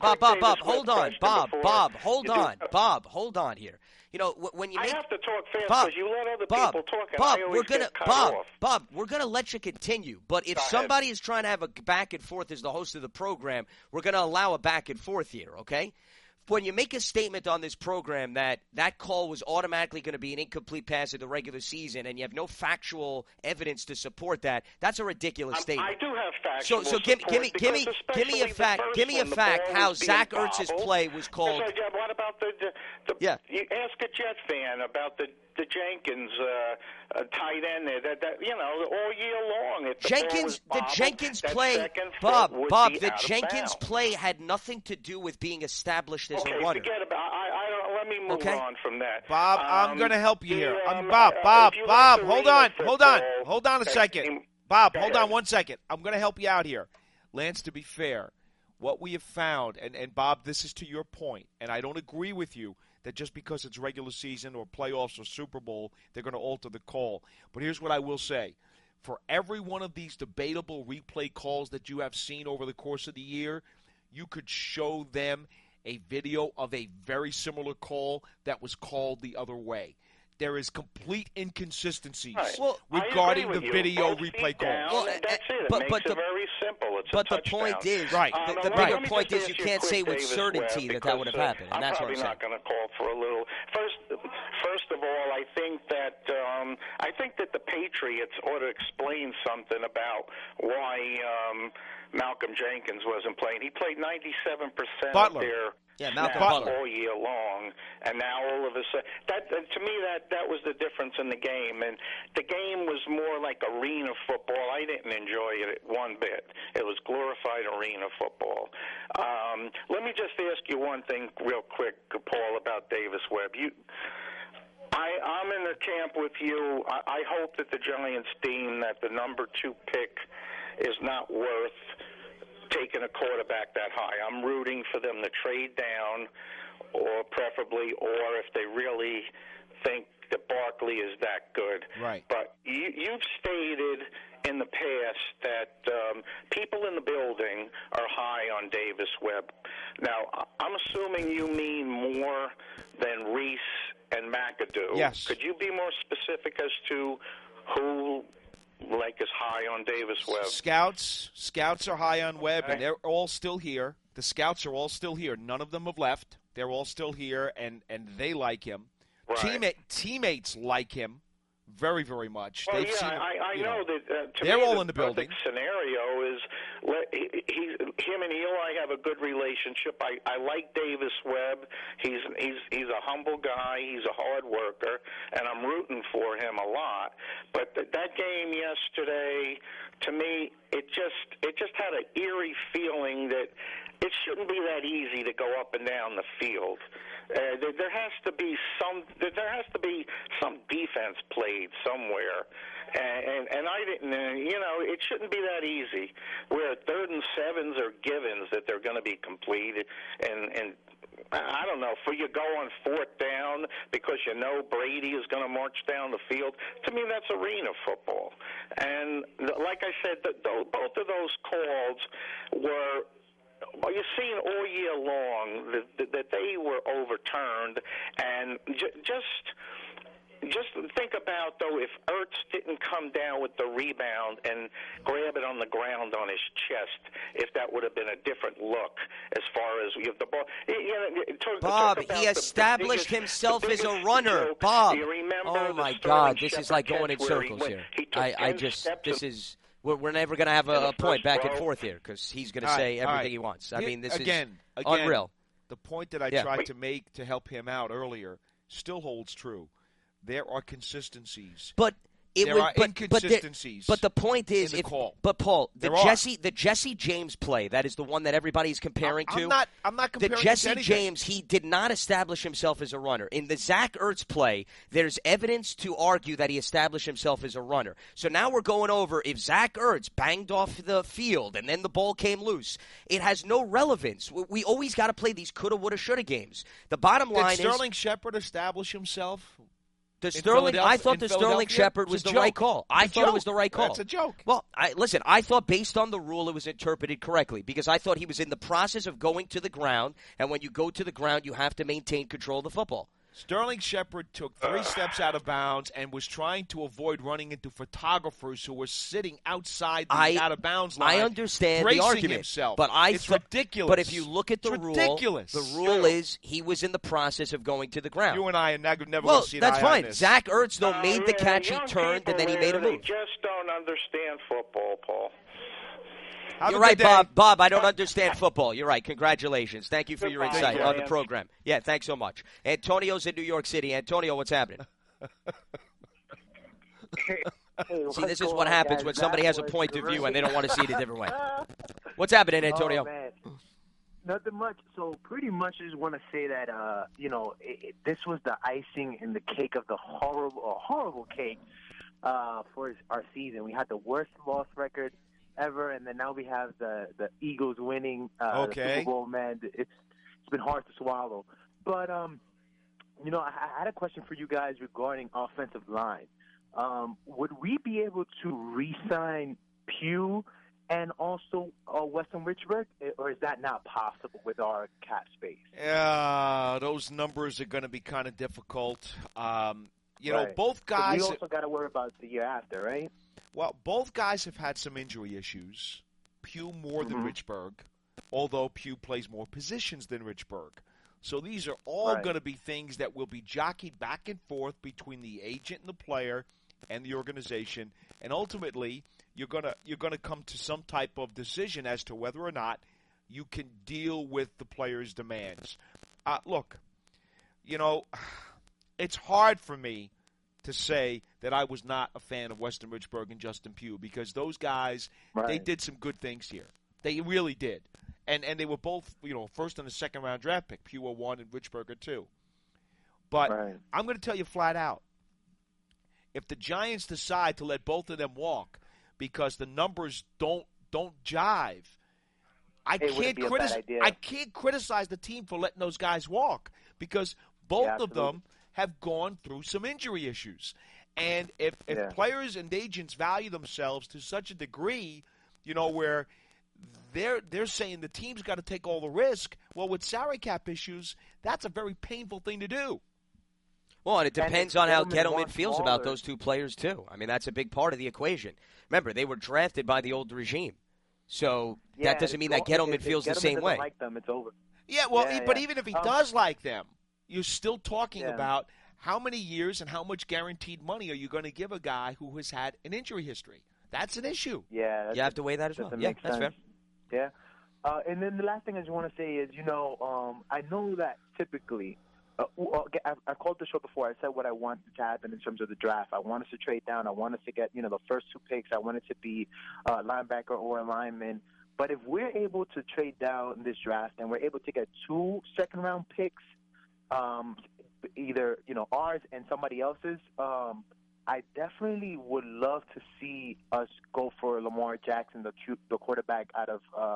hold on here. When you make, I have to talk fast because you let other people talk, and I always get cut off. Bob, we're going to let you continue. But if somebody is trying to have a back and forth as the host of the program, we're going to allow a back and forth here, okay? when you make a statement on this program that that call was automatically going to be an incomplete pass in the regular season, and you have no factual evidence to support that, that's a ridiculous statement. I do have factual So give me a fact. Give me a fact how Zach Ertz's play was called. What about the yeah? You ask a Jet fan about the Jenkins tight end there. That all year long. If the Jenkins play, Bob. The Jenkins play had nothing to do with being established as a runner. Forget about. Let me move on from that. Bob, I'm going to help you here. Bob, hold on a second. Bob, hold on 1 second. I'm going to help you out here. Lance, to be fair, what we have found, and Bob, this is to your point, and I don't agree with you that just because it's regular season or playoffs or Super Bowl, they're going to alter the call. But here's what I will say. For every one of these debatable replay calls that you have seen over the course of the year, you could show them a video of a very similar call that was called the other way. There is complete inconsistencies regarding the video replay calls. Well, that's it. It makes it very simple. It's but the point is, the bigger point is you can't say with certainty that would have happened, and that's what I'm saying. I'm probably not going to call for a little. First of all, I think that the Patriots ought to explain something about why Malcolm Jenkins wasn't playing. He played 97% of their Malcolm Butler all year long, and now all of a sudden, to me that was the difference in the game. And the game was more like arena football. I didn't enjoy it one bit. It was glorified arena football. Let me just ask you one thing real quick, Paul, about Davis Webb. I'm in the camp with you. I hope that the Giants deem that the number 2 pick is not worth taking a quarterback that high. I'm rooting for them to trade down, or preferably, or if they really think that Barkley is that good. Right. But you've stated in the past that people in the building are high on Davis Webb. Now, I'm assuming you mean more than Reese and McAdoo. Yes. Could you be more specific as to who is high on Davis Webb? Scouts are high on Webb, and they're all still here. The scouts are all still here. None of them have left. They're all still here, and they like him. Right. Teammates like him very, very much. Well, They've seen him, I know that. To they're me, all in the building. Scenario is him and Eli have a good relationship. I like Davis Webb. He's a humble guy. He's a hard worker, and I'm rooting for him a lot. But that game yesterday, to me, it just had an eerie feeling that it shouldn't be that easy to go up and down the field. There has to be some defense played somewhere, and I didn't. It shouldn't be that easy. Where 3rd and 7s are givens that they're going to be completed, and I don't know. For you go on 4th down because you know Brady is going to march down the field. To me, that's arena football. And like I said, both of those calls were. Well, you've seen all year long that they were overturned, and just think about, though, if Ertz didn't come down with the rebound and grab it on the ground on his chest, if that would have been a different look as far as the ball. Bob, he established himself as a runner. Bob, oh my God, this is like going in circles here. We're never going to have a point back and forth here because he's going to say everything he wants. I mean, this is unreal. The point that I tried to make to help him out earlier still holds true. There are consistencies. But there are inconsistencies. But the point is, but Paul, the Jesse James play, that is the one that everybody's comparing to. I'm not comparing the Jesse to anything. James, he did not establish himself as a runner. In the Zach Ertz play, there's evidence to argue that he established himself as a runner. So now we're going over if Zach Ertz banged off the field and then the ball came loose. It has no relevance. We always got to play these coulda, woulda, shoulda games. The bottom line is, did Sterling Shepard establish himself? I thought the Sterling Shepard was the right call. I thought it was the right call. That's a joke. Well, I thought based on the rule it was interpreted correctly because I thought he was in the process of going to the ground, and when you go to the ground, you have to maintain control of the football. Sterling Shepard took 3 steps out of bounds and was trying to avoid running into photographers who were sitting outside the out-of-bounds line. I understand the bracing argument, himself. but it's ridiculous. But if you look at the it's rule, ridiculous. The rule is he was in the process of going to the ground. You and I are never going to see that's eye fine. on this. Zach Ertz, though, made the catch, he turned, and then he made a They move. just don't understand football, Paul. You're right, Bob. Bob, I don't understand football. You're right. Congratulations. Thank you for your insight on the program. Yeah, thanks so much. Antonio's in New York City. Antonio, what's happening? See, this is what happens when somebody has a point of view and they don't want to see it a different way. What's happening, Antonio? Oh, man. Nothing much. So pretty much I just want to say that, this was the icing in the cake of the horrible cake for our season. We had the worst loss record ever, and then now we have the Eagles winning the Super Bowl. Man, it's been hard to swallow. But I had a question for you guys regarding offensive line. Would we be able to re-sign Pugh and also Weston Richburg, or is that not possible with our cap space? Yeah, those numbers are going to be kind of difficult. Right. Both guys. We also got to worry about the year after, right? Well, both guys have had some injury issues. Pugh more than Richburg, although Pugh plays more positions than Richburg. So these are all going to be things that will be jockeyed back and forth between the agent and the player and the organization, and ultimately you're gonna come to some type of decision as to whether or not you can deal with the player's demands. Look, it's hard for me to say that I was not a fan of Weston Richburg and Justin Pugh, because those guys, they did some good things here. They really did. And they were both, first and a second round draft pick. Pugh 1 and Richburg 2. But I'm going to tell you flat out, if the Giants decide to let both of them walk because the numbers don't jive, I can't criticize the team for letting those guys walk, because both of them have gone through some injury issues. And if players and agents value themselves to such a degree, where they're saying the team's got to take all the risk, well, with salary cap issues, that's a very painful thing to do. Well, and it depends on how Gettleman feels about those two players, too. I mean, that's a big part of the equation. Remember, they were drafted by the old regime. So that doesn't mean that Gettleman feels the same way. Like them, it's over. Yeah, but even if he does like them, you're still talking about how many years and how much guaranteed money are you going to give a guy who has had an injury history? That's an issue. Yeah. You have to weigh that as well. Yeah, that's fair. Yeah. And then the last thing I just want to say is, I know that typically, I called the show before. I said what I wanted to happen in terms of the draft. I wanted to trade down. I wanted to get, the first 2 picks. I wanted to be a linebacker or a lineman. But if we're able to trade down in this draft and we're able to get 2 second-round picks, either, ours and somebody else's, I definitely would love to see us go for Lamar Jackson, the quarterback out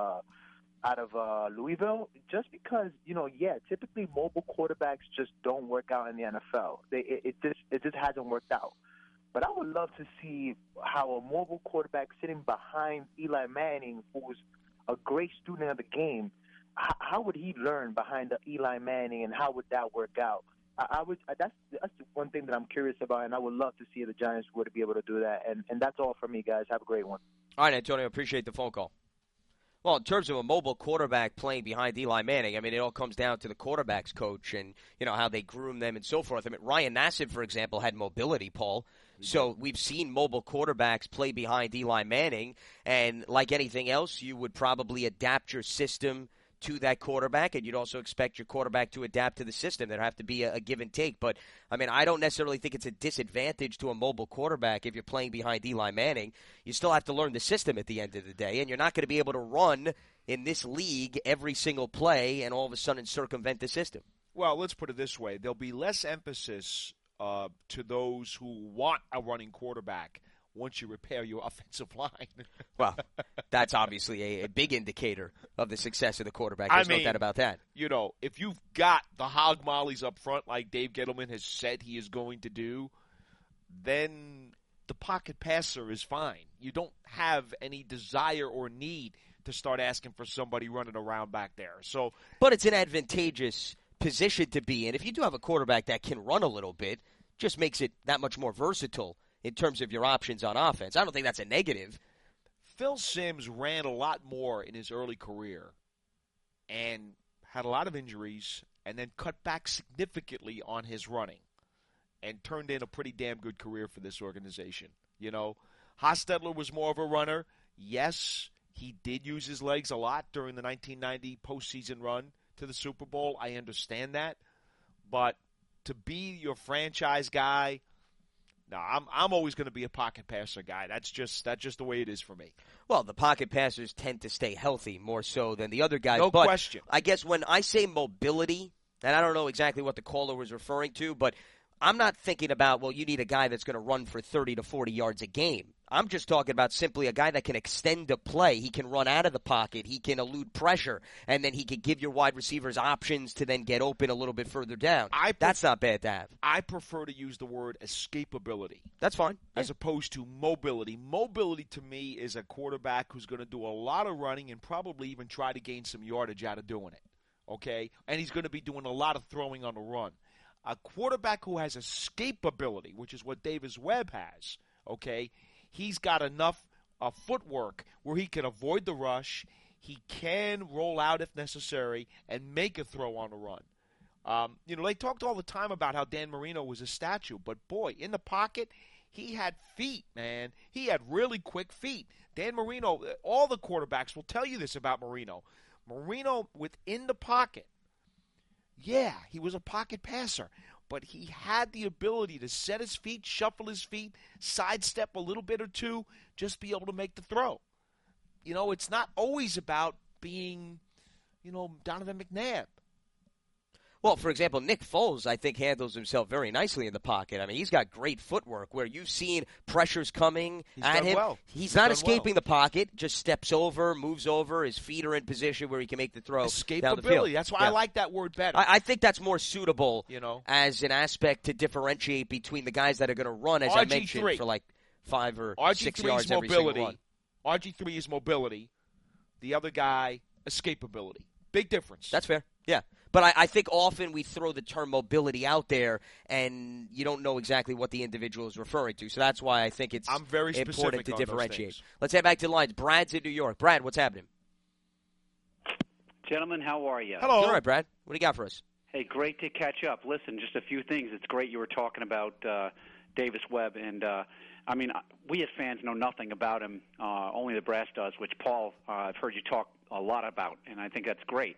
of Louisville, just because, typically mobile quarterbacks just don't work out in the NFL. It just hasn't worked out. But I would love to see how a mobile quarterback sitting behind Eli Manning, who's a great student of the game, how would he learn behind Eli Manning, and how would that work out? That's one thing that I'm curious about, and I would love to see if the Giants were to be able to do that. And that's all for me, guys. Have a great one. All right, Antonio, appreciate the phone call. Well, in terms of a mobile quarterback playing behind Eli Manning, I mean, it all comes down to the quarterback's coach and, how they groom them and so forth. I mean, Ryan Nassib, for example, had mobility, Paul. So we've seen mobile quarterbacks play behind Eli Manning, and like anything else, you would probably adapt your system to that quarterback, and you'd also expect your quarterback to adapt to the system. There'd have to be a give and take. But, I mean, I don't necessarily think it's a disadvantage to a mobile quarterback if you're playing behind Eli Manning. You still have to learn the system at the end of the day, and you're not going to be able to run in this league every single play and all of a sudden circumvent the system. Well, let's put it this way. There'll be less emphasis to those who want a running quarterback once you repair your offensive line. Well, that's obviously a big indicator of the success of the quarterback. There's no doubt about that. If you've got the hog mollies up front like Dave Gettleman has said he is going to do, then the pocket passer is fine. You don't have any desire or need to start asking for somebody running around back there. But it's an advantageous position to be in. If you do have a quarterback that can run a little bit, just makes it that much more versatile in terms of your options on offense. I don't think that's a negative. Phil Simms ran a lot more in his early career and had a lot of injuries and then cut back significantly on his running and turned in a pretty damn good career for this organization. You know, Hostetler was more of a runner. Yes, he did use his legs a lot during the 1990 postseason run to the Super Bowl. I understand that. But to be your franchise guy, no, I'm always going to be a pocket passer guy. That's just the way it is for me. Well, the pocket passers tend to stay healthy more so than the other guys. No but question. I guess when I say mobility, and I don't know exactly what the caller was referring to, but I'm not thinking about, well, you need a guy that's going to run for 30 to 40 yards a game. I'm just talking about simply a guy that can extend a play. He can run out of the pocket. He can elude pressure. And then he can give your wide receivers options to then get open a little bit further down. That's not bad to have. I prefer to use the word escapability. That's fine. As opposed to mobility. Mobility to me is a quarterback who's going to do a lot of running and probably even try to gain some yardage out of doing it. Okay? And he's going to be doing a lot of throwing on the run. A quarterback who has escapability, which is what Davis Webb has, okay, he's got enough footwork where he can avoid the rush, he can roll out if necessary, and make a throw on the run. They talked all the time about how Dan Marino was a statue, but boy, in the pocket, he had feet, man. He had really quick feet. Dan Marino, all the quarterbacks will tell you this about Marino. Marino, within the pocket, yeah, he was a pocket passer, but he had the ability to set his feet, shuffle his feet, sidestep a little bit or two, just be able to make the throw. You know, it's not always about being, Donovan McNabb. Well, for example, Nick Foles, I think, handles himself very nicely in the pocket. I mean, he's got great footwork where you've seen pressures coming at him. Well. He's not escaping the pocket, just steps over, moves over, his feet are in position where he can make the throw down the field. That's why I like that word better. I think that's more suitable as an aspect to differentiate between the guys that are going to run, as I mentioned, for like 5 or 6 yards every single run. RG3 is mobility. The other guy, escapability. Big difference. That's fair, yeah. But I think often we throw the term mobility out there, and you don't know exactly what the individual is referring to. So that's why I think it's important to differentiate. Let's head back to the lines. Brad's in New York. Brad, what's happening? Gentlemen, how are you? Hello. All right, Brad. What do you got for us? Hey, great to catch up. Listen, just a few things. It's great you were talking about Davis Webb. And, we as fans know nothing about him. Only the brass does, which, Paul, I've heard you talk a lot about, and I think that's great.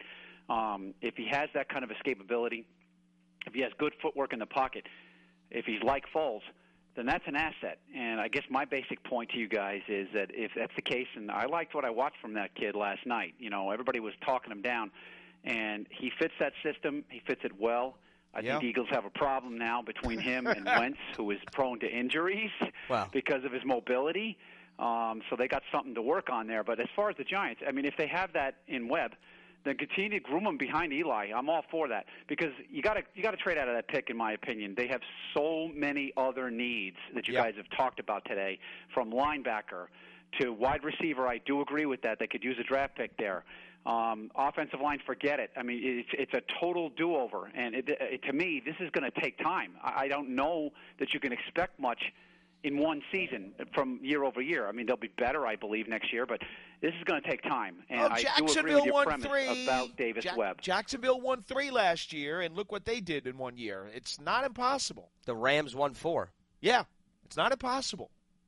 If he has that kind of escapability, if he has good footwork in the pocket, if he's like Foles, then that's an asset. And I guess my basic point to you guys is that if that's the case, and I liked what I watched from that kid last night. Everybody was talking him down, and he fits that system. He fits it well. I think the Eagles have a problem now between him and Wentz, who is prone to injuries because of his mobility. So they got something to work on there. But as far as the Giants, if they have that in Webb, then continue to groom him behind Eli. I'm all for that because you got to trade out of that pick, in my opinion. They have so many other needs that you guys have talked about today, from linebacker to wide receiver. I do agree with that. They could use a draft pick there. Offensive line, forget it. It's a total do-over, and to me, this is going to take time. I don't know that you can expect much in one season from year over year. They'll be better, I believe, next year, but this is going to take time. And I do agree with your premise about Davis Webb. Jacksonville won 3 last year, and look what they did in 1 year. It's not impossible. The Rams won 4. Yeah, it's not impossible.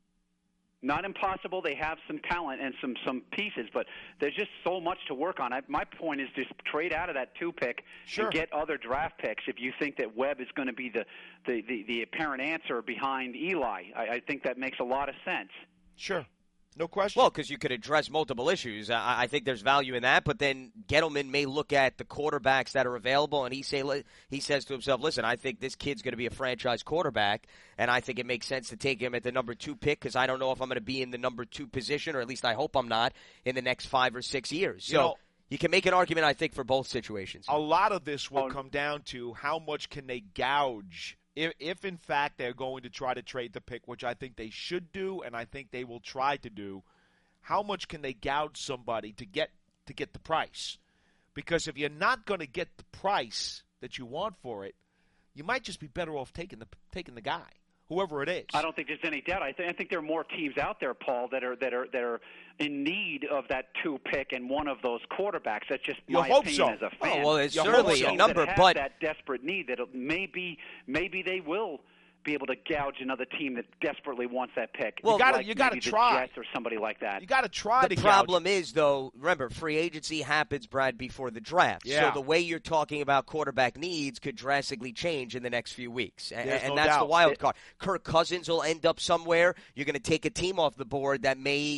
Not impossible. They have some talent and some pieces, but there's just so much to work on. My point is just trade out of that 2 pick and get other draft picks if you think that Webb is going to be the apparent answer behind Eli. I think that makes a lot of sense. Sure. No question. Well, because you could address multiple issues. I think there's value in that, but then Gettleman may look at the quarterbacks that are available, and he says to himself, listen, I think this kid's going to be a franchise quarterback, and I think it makes sense to take him at the number 2 pick because I don't know if I'm going to be in the number 2 position, or at least I hope I'm not, in the next 5 or 6 years. So you can make an argument, I think, for both situations. A lot of this will come down to how much can they gouge if in fact they're going to try to trade the pick, which I think they should do, and I think they will try to do. How much can they gouge somebody to get the price? Because if you're not going to get the price that you want for it, you might just be better off taking the guy, whoever it is. I don't think there's any doubt. I think there are more teams out there, Paul, that are in need of that 2 pick and one of those quarterbacks. That's just my opinion as a fan. Oh, well, there's certainly a number, but that desperate need that maybe they will be able to gouge another team that desperately wants that pick. Well, you got to try. The Jets or somebody like that. You got to try. The problem is, though, remember, free agency happens, Brad, before the draft. Yeah. So the way you're talking about quarterback needs could drastically change in the next few weeks. And no that's doubt. the wild card. Kirk Cousins will end up somewhere. You're going to take a team off the board that may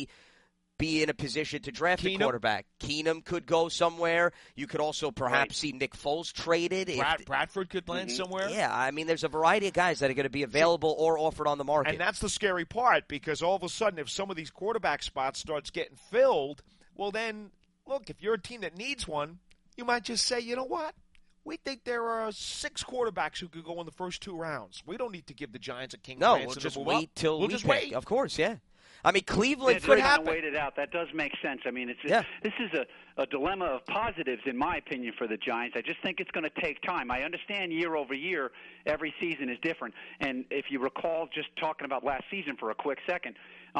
be in a position to draft a quarterback. Keenum could go somewhere. You could also perhaps see Nick Foles traded. Bradford could land somewhere. Yeah, I mean, there's a variety of guys that are going to be available or offered on the market. And that's the scary part, because all of a sudden, if some of these quarterback spots starts getting filled, well then, look, if you're a team that needs one, you might just say, you know what? We think there are 6 quarterbacks who could go in the first 2 rounds. We don't need to give the Giants a king. No, we'll just wait till we pick. Wait. Of course, yeah. I mean, Cleveland could happen. Wait it out. That does make sense. I mean, this is a dilemma of positives, in my opinion, for the Giants. I just think it's going to take time. I understand year over year, every season is different. And if you recall, just talking about last season for a quick second,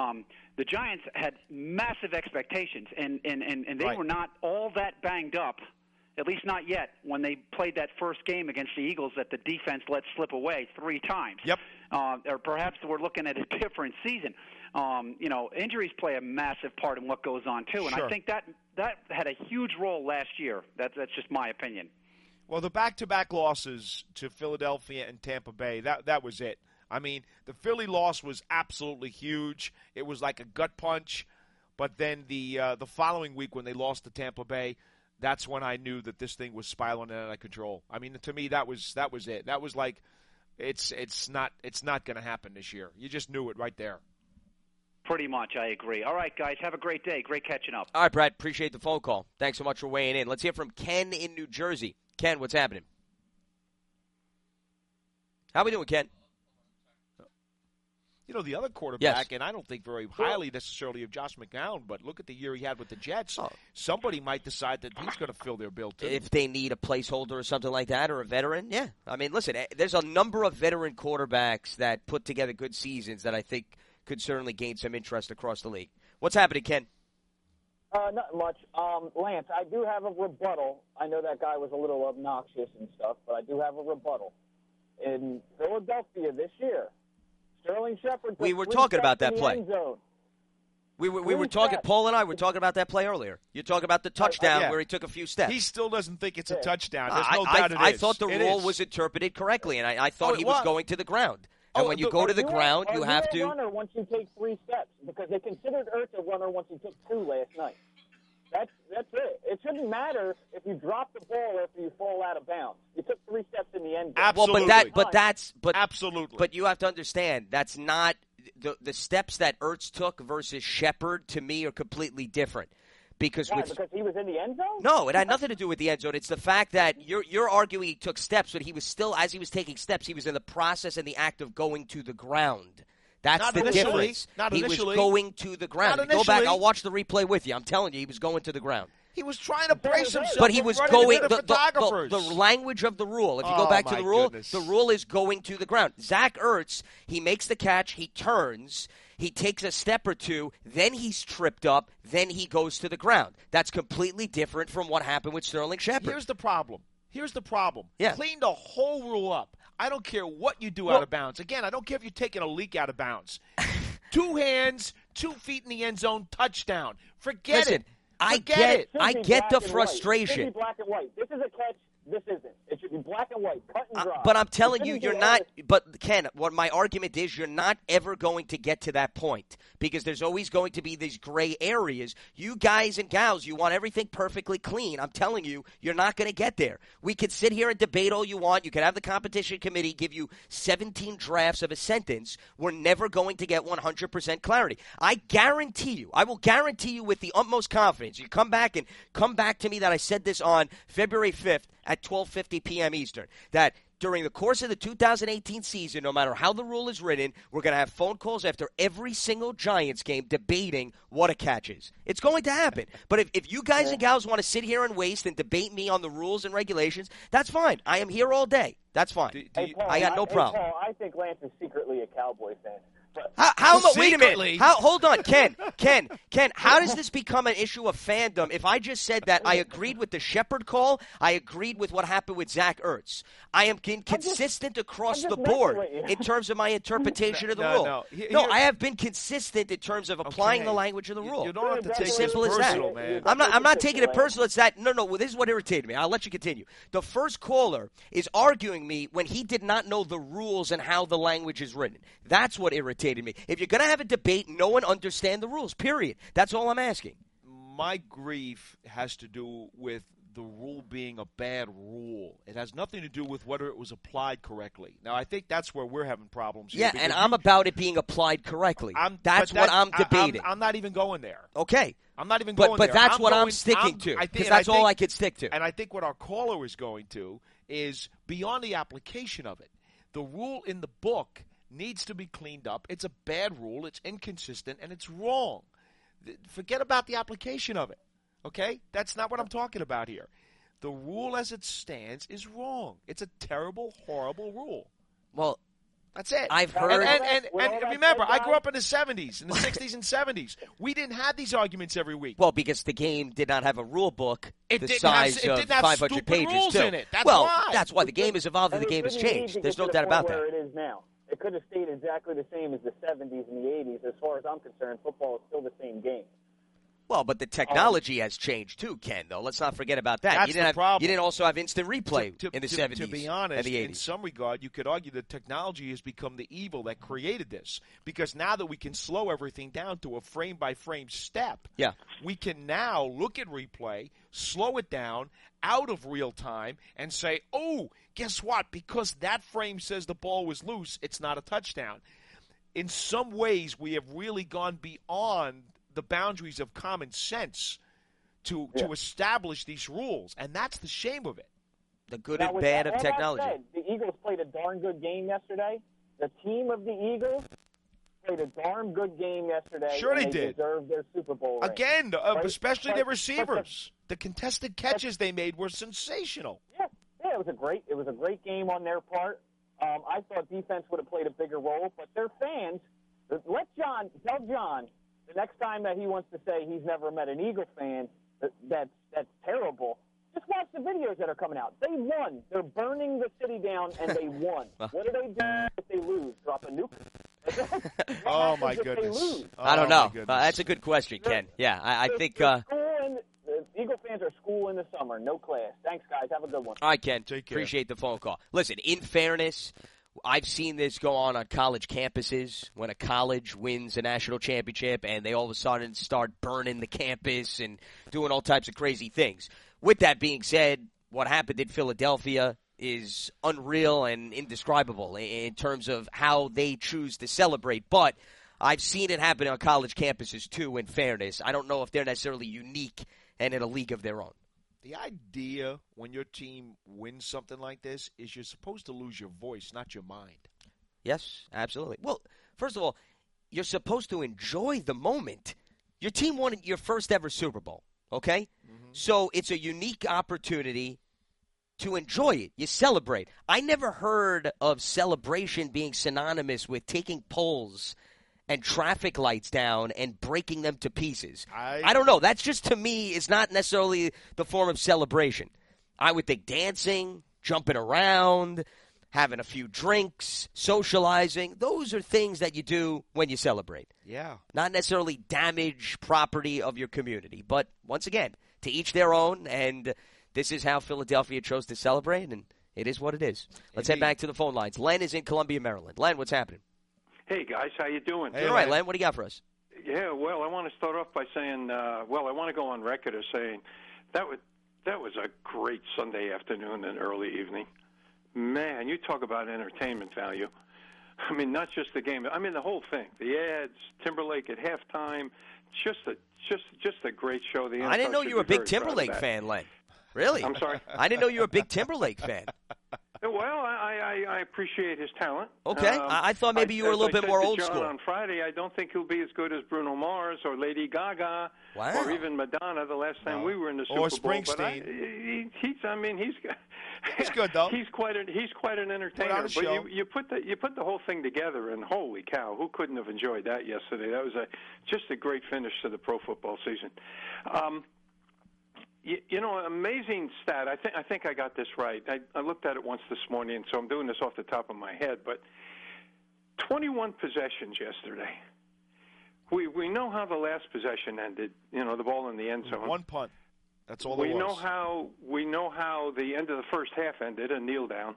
the Giants had massive expectations, and they were not all that banged up. At least not yet, when they played that first game against the Eagles that the defense let slip away 3 times. Yep. Or perhaps we're looking at a different season. Injuries play a massive part in what goes on, too. And I think that had a huge role last year. That's just my opinion. Well, the back-to-back losses to Philadelphia and Tampa Bay, that was it. I mean, the Philly loss was absolutely huge. It was like a gut punch. But then the following week when they lost to Tampa Bay, that's when I knew that this thing was spiraling out of control. I mean, to me, that was it. That was like, it's not going to happen this year. You just knew it right there. Pretty much, I agree. All right, guys, have a great day. Great catching up. All right, Brad, appreciate the phone call. Thanks so much for weighing in. Let's hear from Ken in New Jersey. Ken, what's happening? How we doing, Ken? You know, the other quarterback, and I don't think very highly necessarily of Josh McCown, but look at the year he had with the Jets. Somebody might decide that he's going to fill their bill, too. If they need a placeholder or something like that, or a veteran, yeah. I mean, listen, there's a number of veteran quarterbacks that put together good seasons that I think could certainly gain some interest across the league. What's happening, Ken? Not much. Lance, I do have a rebuttal. I know that guy was a little obnoxious and stuff, but I do have a rebuttal. In Philadelphia this year, Sterling Shepard. We were talking about that play. We were talking. Paul and I were talking about that play earlier. You're talking about the touchdown where he took a few steps. He still doesn't think it's a touchdown. There's no doubt it is. I thought the rule was interpreted correctly, and I thought he was going to the ground. And when you go to the ground, you have to. Are you a runner once you take 3 steps? Because they considered Ertz a runner once he took 2 last night. That's it. It shouldn't matter if you drop the ball after you fall out of bounds. You took 3 steps in the end zone. Absolutely. Well, absolutely. But you have to understand that's not the steps that Ertz took versus Shepard. To me, are completely different. Because he was in the end zone? No, it had nothing to do with the end zone. It's the fact that you're arguing he took steps, but he was still, as he was taking steps, he was in the process and the act of going to the ground. That's not the initially. difference. Not he initially. was going to the ground. Go back. I'll watch the replay with you. I'm telling you, he was going to the ground. He was trying to brace himself. But he was going. The language of the rule. If you go back to the rule, the rule is going to the ground. Zach Ertz, he makes the catch, he turns, he takes a step or two, then he's tripped up, then he goes to the ground. That's completely different from what happened with Sterling Shepard. Here's the problem. Yeah. Clean the whole rule up. I don't care what you do out of bounds. Again, I don't care if you're taking a leak out of bounds. 2 hands, 2 feet in the end zone, touchdown. Forget it. I get the frustration. It should be black and white. This is a catch. This isn't. It should be black and white, cut and dry. But I'm telling you, you're not. But Ken, what my argument is, you're not ever going to get to that point because there's always going to be these gray areas. You guys and gals, you want everything perfectly clean. I'm telling you, you're not going to get there. We could sit here and debate all you want. You could have the competition committee give you 17 drafts of a sentence. We're never going to get 100% clarity. I guarantee you, I will guarantee you with the utmost confidence. You come back to me that I said this on February 5th. At 12:50 p.m. Eastern, that during the course of the 2018 season, no matter how the rule is written, we're going to have phone calls after every single Giants game debating what a catch is. It's going to happen. But if you guys and gals want to sit here and waste and debate me on the rules and regulations, that's fine. I am here all day. That's fine. I got no problem. Paul, I think Lance is secretly a Cowboy fan. Wait a minute. Hold on, Ken. How does this become an issue of fandom if I just said that I agreed with the Shepard call, I agreed with what happened with Zach Ertz? I am consistent across the board in terms of my interpretation of the rule. I have been consistent in terms of applying the language of the rule. You don't have to take it's simple this as that. personal, man. I'm not taking it personal. It's that this is what irritated me. I'll let you continue. The first caller is arguing me when he did not know the rules and how the language is written. That's what irritated me. If you're going to have a debate, no one understand the rules, period. That's all I'm asking. My grief has to do with the rule being a bad rule. It has nothing to do with whether it was applied correctly. Now, I think that's where we're having problems here. Yeah, and I'm about it being applied correctly. That's what I'm debating. I'm not even going there. Okay. I'm not even going there. But that's what I'm sticking to, because that's all I could stick to. And I think what our caller is going to is beyond the application of it. The rule in the book needs to be cleaned up. It's a bad rule. It's inconsistent, and it's wrong. Forget about the application of it, okay? That's not what I'm talking about here. The rule as it stands is wrong. It's a terrible, horrible rule. Well, that's it. I've heard. And remember, I grew up in the 70s, in the 60s and 70s. We didn't have these arguments every week. Well, because the game did not have a rule book it the size of 500 pages, rules too. In it. That's why the game has evolved and the game has changed. There's no doubt about that. Where it is now. It could have stayed exactly the same as the 70s and the 80s. As far as I'm concerned, football is still the same game. Well, but the technology has changed too, Ken, though. Let's not forget about that. That's the problem. You didn't also have instant replay in the 70s to be honest, and the 80s. In some regard, you could argue that technology has become the evil that created this. Because now that we can slow everything down to a frame-by-frame step, we can now look at replay, slow it down, out of real time, and say, oh, guess what? Because that frame says the ball was loose, it's not a touchdown. In some ways, we have really gone beyond the boundaries of common sense to establish these rules, and that's the shame of it. The good and bad of technology. Said, the Eagles played a darn good game yesterday. The team of the Eagles played a darn good game yesterday. Sure, and they did. Deserved their Super Bowl ring. Again, especially their receivers. The contested catches they made were sensational. Yeah, it was a great game on their part. I thought defense would have played a bigger role, but their fans. Tell John. The next time that he wants to say he's never met an Eagle fan, that's terrible. Just watch the videos that are coming out. They won. They're burning the city down, and they won. What do they do if they lose? Drop a nuke? Oh, my goodness. I don't know. That's a good question, Ken. Yeah, I think Eagle fans are school in the summer. No class. Thanks, guys. Have a good one. All right, Ken. Take care. Appreciate the phone call. Listen, in fairness, I've seen this go on college campuses when a college wins a national championship and they all of a sudden start burning the campus and doing all types of crazy things. With that being said, what happened in Philadelphia is unreal and indescribable in terms of how they choose to celebrate. But I've seen it happen on college campuses, too, in fairness. I don't know if they're necessarily unique and in a league of their own. The idea when your team wins something like this is you're supposed to lose your voice, not your mind. Yes, absolutely. Well, first of all, you're supposed to enjoy the moment. Your team won your first ever Super Bowl, okay? Mm-hmm. So it's a unique opportunity to enjoy it. You celebrate. I never heard of celebration being synonymous with taking poles and traffic lights down and breaking them to pieces. I don't know. That's just, to me, is not necessarily the form of celebration. I would think dancing, jumping around, having a few drinks, socializing, those are things that you do when you celebrate. Yeah. Not necessarily damage property of your community. But once again, to each their own, and this is how Philadelphia chose to celebrate, and it is what it is. Let's head back to the phone lines. Len is in Columbia, Maryland. Len, what's happening? Hey, guys, how you doing? Hey, all right, Len, what do you got for us? Yeah, well, I want to start off by saying, I want to go on record as saying that was a great Sunday afternoon and early evening. Man, you talk about entertainment value. I mean, not just the game. I mean, the whole thing. The ads, Timberlake at halftime, just a great show. I didn't know you were a big Timberlake fan, Len. Really? I'm sorry? I didn't know you were a big Timberlake fan. Well, I appreciate his talent. Okay, I thought maybe you were a little bit more old school. On Friday, I don't think he'll be as good as Bruno Mars or Lady Gaga or even Madonna the last time we were in the Super Bowl. Or Springsteen. But he's good though. He's quite an entertainer. But you put the whole thing together, and holy cow, who couldn't have enjoyed that yesterday? That was just a great finish to the pro football season. Amazing stat. I think I got this right. I looked at it once this morning, so I'm doing this off the top of my head. But 21 possessions yesterday. We know how the last possession ended. The ball in the end zone. One punt. That's all. We know how the end of the first half ended, a kneel down.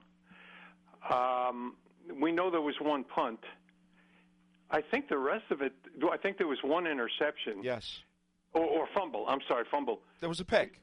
We know there was one punt. I think the rest of it. I think there was one interception. Yes. Or fumble. I'm sorry, fumble. There was a pick.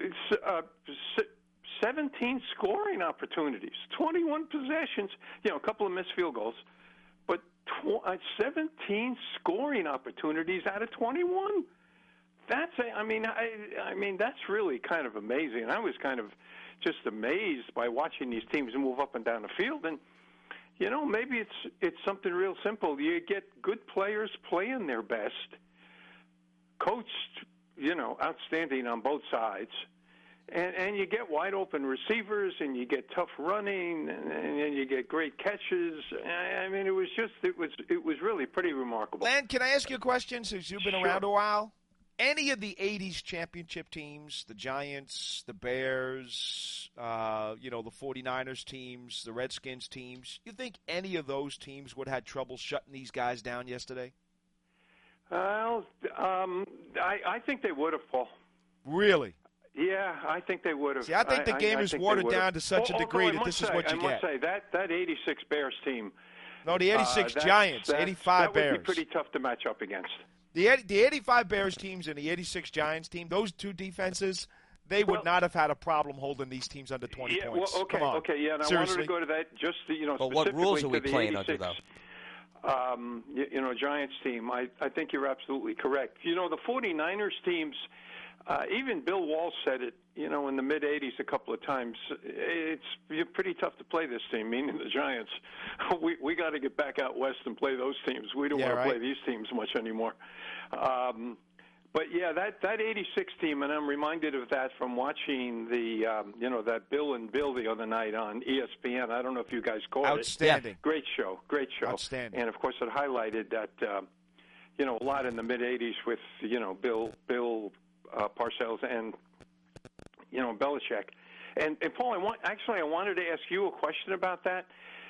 17 scoring opportunities, 21 possessions. A couple of missed field goals, but 17 scoring opportunities out of 21. That's that's really kind of amazing. I was kind of just amazed by watching these teams move up and down the field, and maybe it's something real simple. You get good players playing their best. Coached, outstanding on both sides, and you get wide open receivers, and you get tough running, and you get great catches. It was really pretty remarkable. Len, can I ask you a question? Since you've been around a while, any of the '80s championship teams, the Giants, the Bears, the 49ers teams, the Redskins teams, you think any of those teams would have had trouble shutting these guys down yesterday? Well, I think they would have, Paul. Really? Yeah, I think they would have. See, I think the game is watered down to such a degree that this is what you get. I must say, that 86 Bears team. No, the 86 Giants, 85 Bears. That would be pretty tough to match up against. The 85 Bears teams and the 86 Giants team, those two defenses, they would not have had a problem holding these teams under 20 points. Well, okay, Come on. okay, yeah, and Seriously? I wanted to go to that just, But what rules are we playing 86, under, though? Giants team, I think you're absolutely correct. The 49ers teams, even Bill Walsh said it, in the mid-'80s a couple of times, it's pretty tough to play this team, meaning the Giants. We got to get back out west and play those teams. We don't want to play these teams much anymore. But, yeah, that 86 team, and I'm reminded of that from watching the, that Bill and Bill the other night on ESPN. I don't know if you guys caught it. Outstanding. Great show. Outstanding. And, of course, it highlighted that, a lot in the mid-'80s with, Bill Parcells and, Belichick. And Paul, I wanted to ask you a question about that.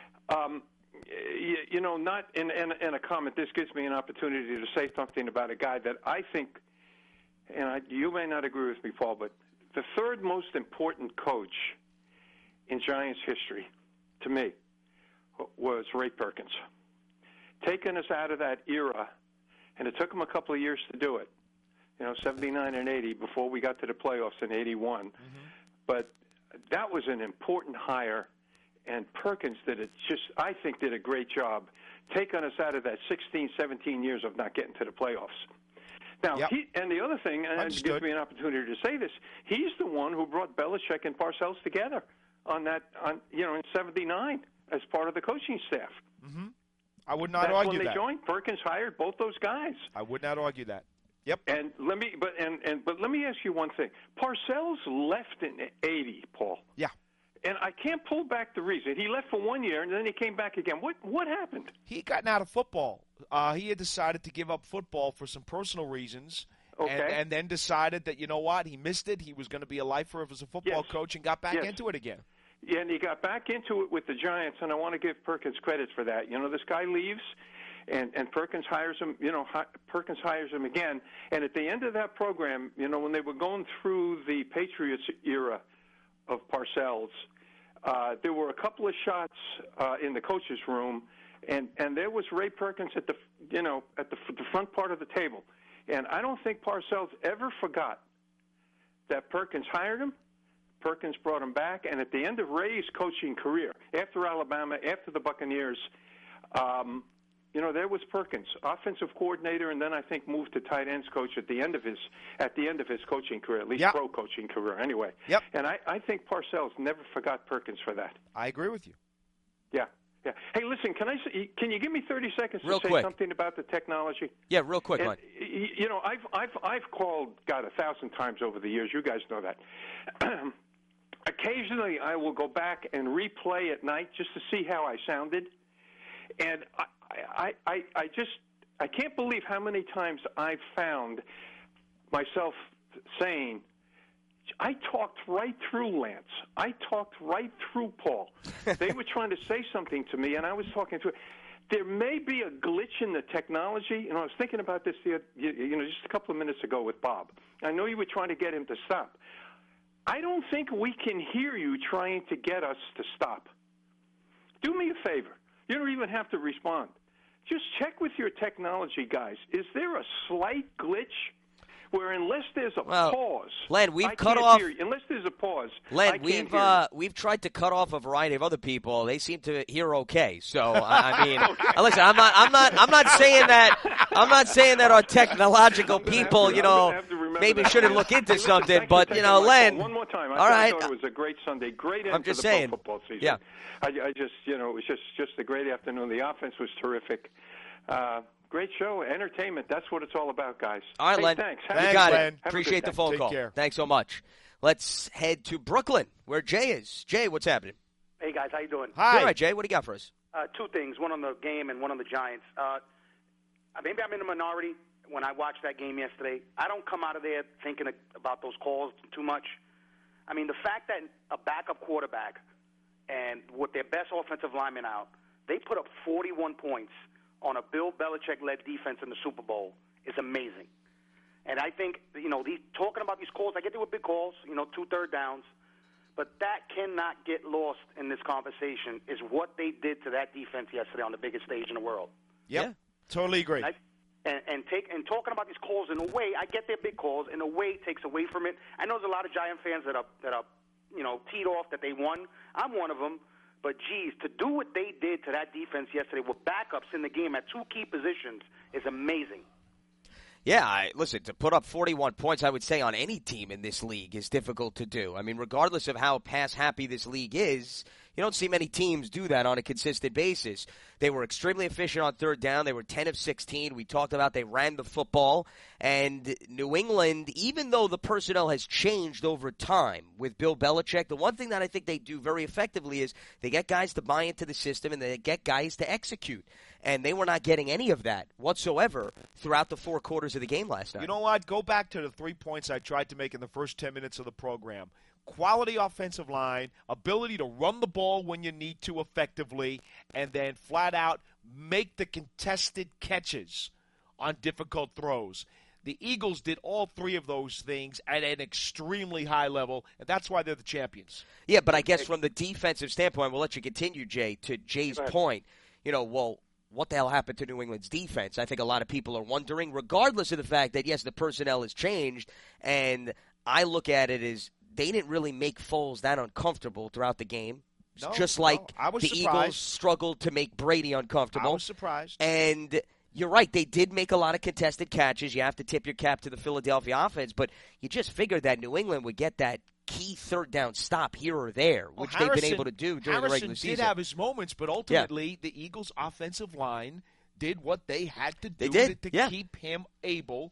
Not in a comment. This gives me an opportunity to say something about a guy that I think, and you may not agree with me, Paul, but the third most important coach in Giants history, to me, was Ray Perkins. Taking us out of that era, and it took him a couple of years to do it, 79 and 80 before we got to the playoffs in 81. Mm-hmm. But that was an important hire, and Perkins did a great job taking us out of that 16, 17 years of not getting to the playoffs. Now, and the other thing, and it gives me an opportunity to say this, he's the one who brought Belichick and Parcells together in 79 as part of the coaching staff. Mm-hmm. I would not argue that. That's when they joined. Perkins hired both those guys. I would not argue that. Yep. And let me ask you one thing. Parcells left in 80, Paul. Yeah. And I can't pull back the reason. He left for 1 year, and then he came back again. What happened? He had gotten out of football. He had decided to give up football for some personal reasons. Okay. And then decided that, he missed it. He was going to be a lifer as a football coach and got back into it again. Yeah, and he got back into it with the Giants, and I want to give Perkins credit for that. This guy leaves, and Perkins hires him. Perkins hires him again. And at the end of that program, when they were going through the Patriots era of Parcells, there were a couple of shots in the coach's room, and there was Ray Perkins at the front part of the table. And I don't think Parcells ever forgot that Perkins hired him. Perkins brought him back, and at the end of Ray's coaching career, after Alabama, after the Buccaneers, there was Perkins, offensive coordinator, and then I think moved to tight ends coach at the end of his coaching career, at least pro coaching career, anyway. Yep. And I think Parcells never forgot Perkins for that. I agree with you. Yeah. Yeah. Hey, listen, can you give me 30 seconds Real to say quick. something about the technology? Yeah, real quick, And, Mike. I've called, God, 1,000 times over the years. You guys know that. Occasionally, I will go back and replay at night just to see how I sounded, and I can't believe how many times I've found myself saying, I talked right through Lance. I talked right through Paul. They were trying to say something to me, and I was talking to it. There may be a glitch in the technology. I was thinking about this just a couple of minutes ago with Bob. I know you were trying to get him to stop. I don't think we can hear you trying to get us to stop. Do me a favor. You don't even have to respond. Just check with your technology guys. Is there a slight glitch where unless there's a pause, Len, we've I cut can't off. hear you. Unless there's a pause, Len, I can't hear you. we've tried to cut off a variety of other people. They seem to hear okay. So I mean, listen, I'm not saying that. I'm not saying that our technological people, maybe shouldn't look into something. But Len, one more time. All right. I thought it was a great Sunday, great end I'm just to the saying. pro football season. Yeah. I just, it was just a great afternoon. The offense was terrific. Great show, entertainment. That's what it's all about, guys. All right, hey, Len. Thanks. You got Len. it. Appreciate the phone Take call. care. Thanks so much. Let's head to Brooklyn, where Jay is. Jay, what's happening? Hey, guys. How you doing? Hi. All right, Jay. What do you got for us? Two things, one on the game and one on the Giants. Maybe I'm in the minority when I watched that game yesterday. I don't come out of there thinking about those calls too much. I mean, the fact that a backup quarterback and with their best offensive lineman out, they put up 41 points on a Bill Belichick-led defense in the Super Bowl is amazing. And I think, talking about these calls, I get they were big calls, 2 third downs, but that cannot get lost in this conversation is what they did to that defense yesterday on the biggest stage in the world. Yep. Yeah. Totally agree. And talking about these calls in a way, I get they're big calls. In a way, it takes away from it. I know there's a lot of Giant fans that are teed off that they won. I'm one of them. But, geez, to do what they did to that defense yesterday with backups in the game at 2 key positions is amazing. Yeah, listen, to put up 41 points, I would say, on any team in this league is difficult to do. I mean, regardless of how pass-happy this league is, you don't see many teams do that on a consistent basis. They were extremely efficient on third down. They were 10 of 16. We talked about they ran the football. And New England, even though the personnel has changed over time with Bill Belichick, the one thing that I think they do very effectively is they get guys to buy into the system and they get guys to execute. And they were not getting any of that whatsoever throughout the 4 quarters of the game last night. You know what? Go back to the 3 points I tried to make in the first 10 minutes of the program. Quality offensive line, ability to run the ball when you need to effectively, and then flat out make the contested catches on difficult throws. The Eagles did all 3 of those things at an extremely high level, and that's why they're the champions. Yeah, but I guess from the defensive standpoint, we'll let you continue, Jay, to Jay's point, what the hell happened to New England's defense? I think a lot of people are wondering, regardless of the fact that, yes, the personnel has changed, and I look at it as they didn't really make Foles that uncomfortable throughout the game. Just like I was the surprised. Eagles struggled to make Brady uncomfortable. I was surprised. And you're right, they did make a lot of contested catches. You have to tip your cap to the Philadelphia offense, but you just figured that New England would get that key third down stop here or there, which they've been able to do during the regular season. Harrison did have his moments, but ultimately the Eagles' offensive line did what they had to do to keep him able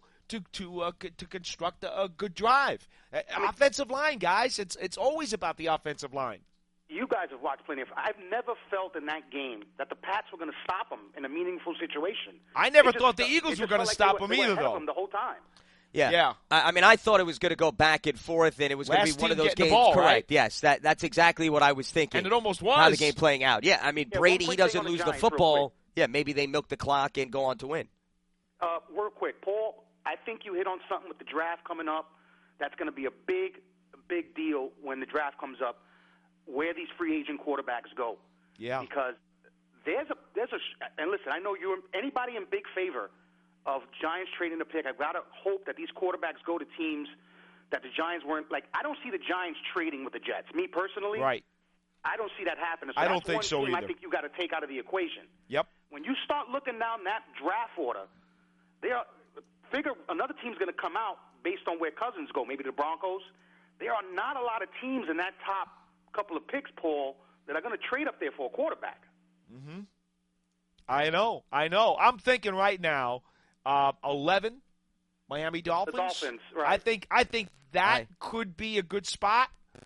to construct a good drive. Offensive line, guys, it's always about the offensive line. You guys have watched plenty of. I've never felt in that game that the Pats were going to stop them in a meaningful situation. I never thought the Eagles were going to stop them either, though. The whole time. Yeah. I mean, I thought it was going to go back and forth, and it was going to be one of those games. Ball, correct? Right? Yes, that's exactly what I was thinking. And it almost was how the game playing out. Yeah, I mean, Brady, he doesn't lose the football. Yeah, maybe they milk the clock and go on to win. Real quick, Paul, I think you hit on something with the draft coming up. That's going to be a big deal when the draft comes up. Where these free agent quarterbacks go. Yeah. Because there's a and listen, I know anybody in big favor of Giants trading the pick. I've got to hope that these quarterbacks go to teams that the Giants weren't like. I don't see the Giants trading with the Jets. Me personally, right? I don't see that happening. So I don't think one so team either. I think you got to take out of the equation. Yep. when you start looking down that draft order, figure another team's going to come out based on where Cousins go, maybe the Broncos. There are not a lot of teams in that top couple of picks, Paul, that are going to trade up there for a quarterback. Mm-hmm. I know. I'm thinking right now, 11, Miami Dolphins. The Dolphins, right. I think that could be a good spot.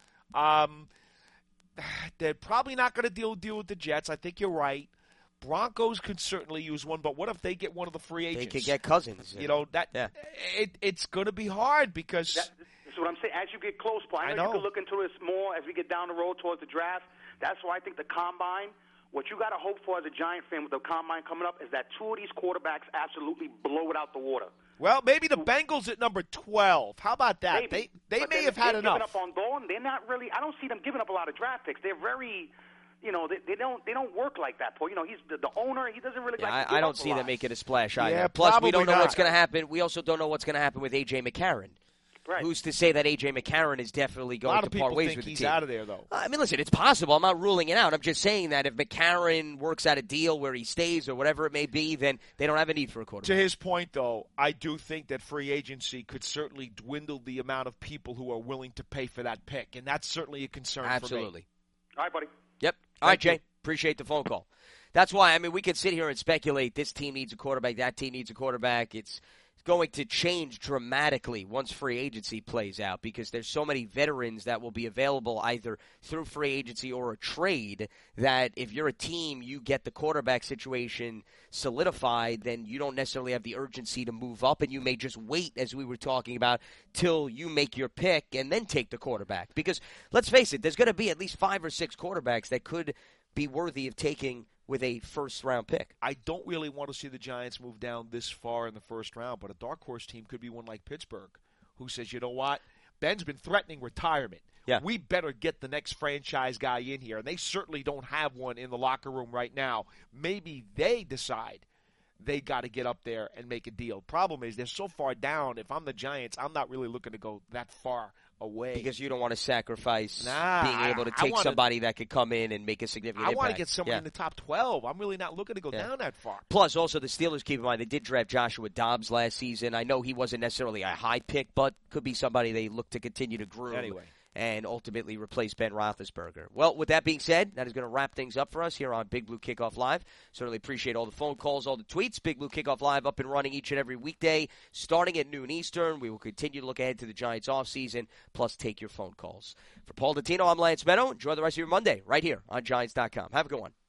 They're probably not going to deal with the Jets. I think you're right. Broncos could certainly use one, but what if they get one of the free agents? They could get Cousins. It's going to be hard because that's what I'm saying. As you get close, Paul, I know you can look into this more as we get down the road towards the draft. That's why I think the combine. What you got to hope for as a Giant fan with the combine coming up is that two of these quarterbacks absolutely blow it out the water. Well, maybe the Bengals at number 12. How about that? Maybe. They may have had enough. Giving up on Dalton, they're not really. I don't see them giving up a lot of draft picks. They're very. They don't work like that, Paul. He's the owner. He doesn't really. Yeah, I don't see them making a splash either. Yeah, plus, we don't know not. what's going to happen. We also don't know what's going to happen with A.J. McCarron. Right. Who's to say that A.J. McCarron is definitely going to part ways with the team? A lot of people think he's out of there, though. I mean, listen, it's possible. I'm not ruling it out. I'm just saying that if McCarron works out a deal where he stays or whatever it may be, then they don't have a need for a quarterback. To his point, though, I do think that free agency could certainly dwindle the amount of people who are willing to pay for that pick, and that's certainly a concern for me. Absolutely. All right, buddy. Yep. All right, Jay. Appreciate the phone call. That's why, I mean, we could sit here and speculate this team needs a quarterback, that team needs a quarterback. It's going to change dramatically once free agency plays out because there's so many veterans that will be available either through free agency or a trade that if you're a team, you get the quarterback situation solidified, then you don't necessarily have the urgency to move up, and you may just wait, as we were talking about, till you make your pick and then take the quarterback. Because let's face it, there's going to be at least 5 or 6 quarterbacks that could be worthy of taking with a first-round pick. I don't really want to see the Giants move down this far in the first round, but a dark horse team could be one like Pittsburgh, who says, you know what, Ben's been threatening retirement. Yeah. We better get the next franchise guy in here, and they certainly don't have one in the locker room right now. Maybe they decide they got to get up there and make a deal. Problem is, they're so far down. If I'm the Giants, I'm not really looking to go that far away. Because you don't want to sacrifice being able to take somebody that could come in and make a significant impact. I want to get someone in the top 12. I'm really not looking to go down that far. Plus, also, the Steelers, keep in mind, they did draft Joshua Dobbs last season. I know he wasn't necessarily a high pick, but could be somebody they look to continue to groom. Anyway. And ultimately replace Ben Roethlisberger. Well, with that being said, that is going to wrap things up for us here on Big Blue Kickoff Live. Certainly appreciate all the phone calls, all the tweets. Big Blue Kickoff Live up and running each and every weekday, starting at noon Eastern. We will continue to look ahead to the Giants offseason, plus take your phone calls. For Paul Dottino, I'm Lance Meadow. Enjoy the rest of your Monday right here on Giants.com. Have a good one.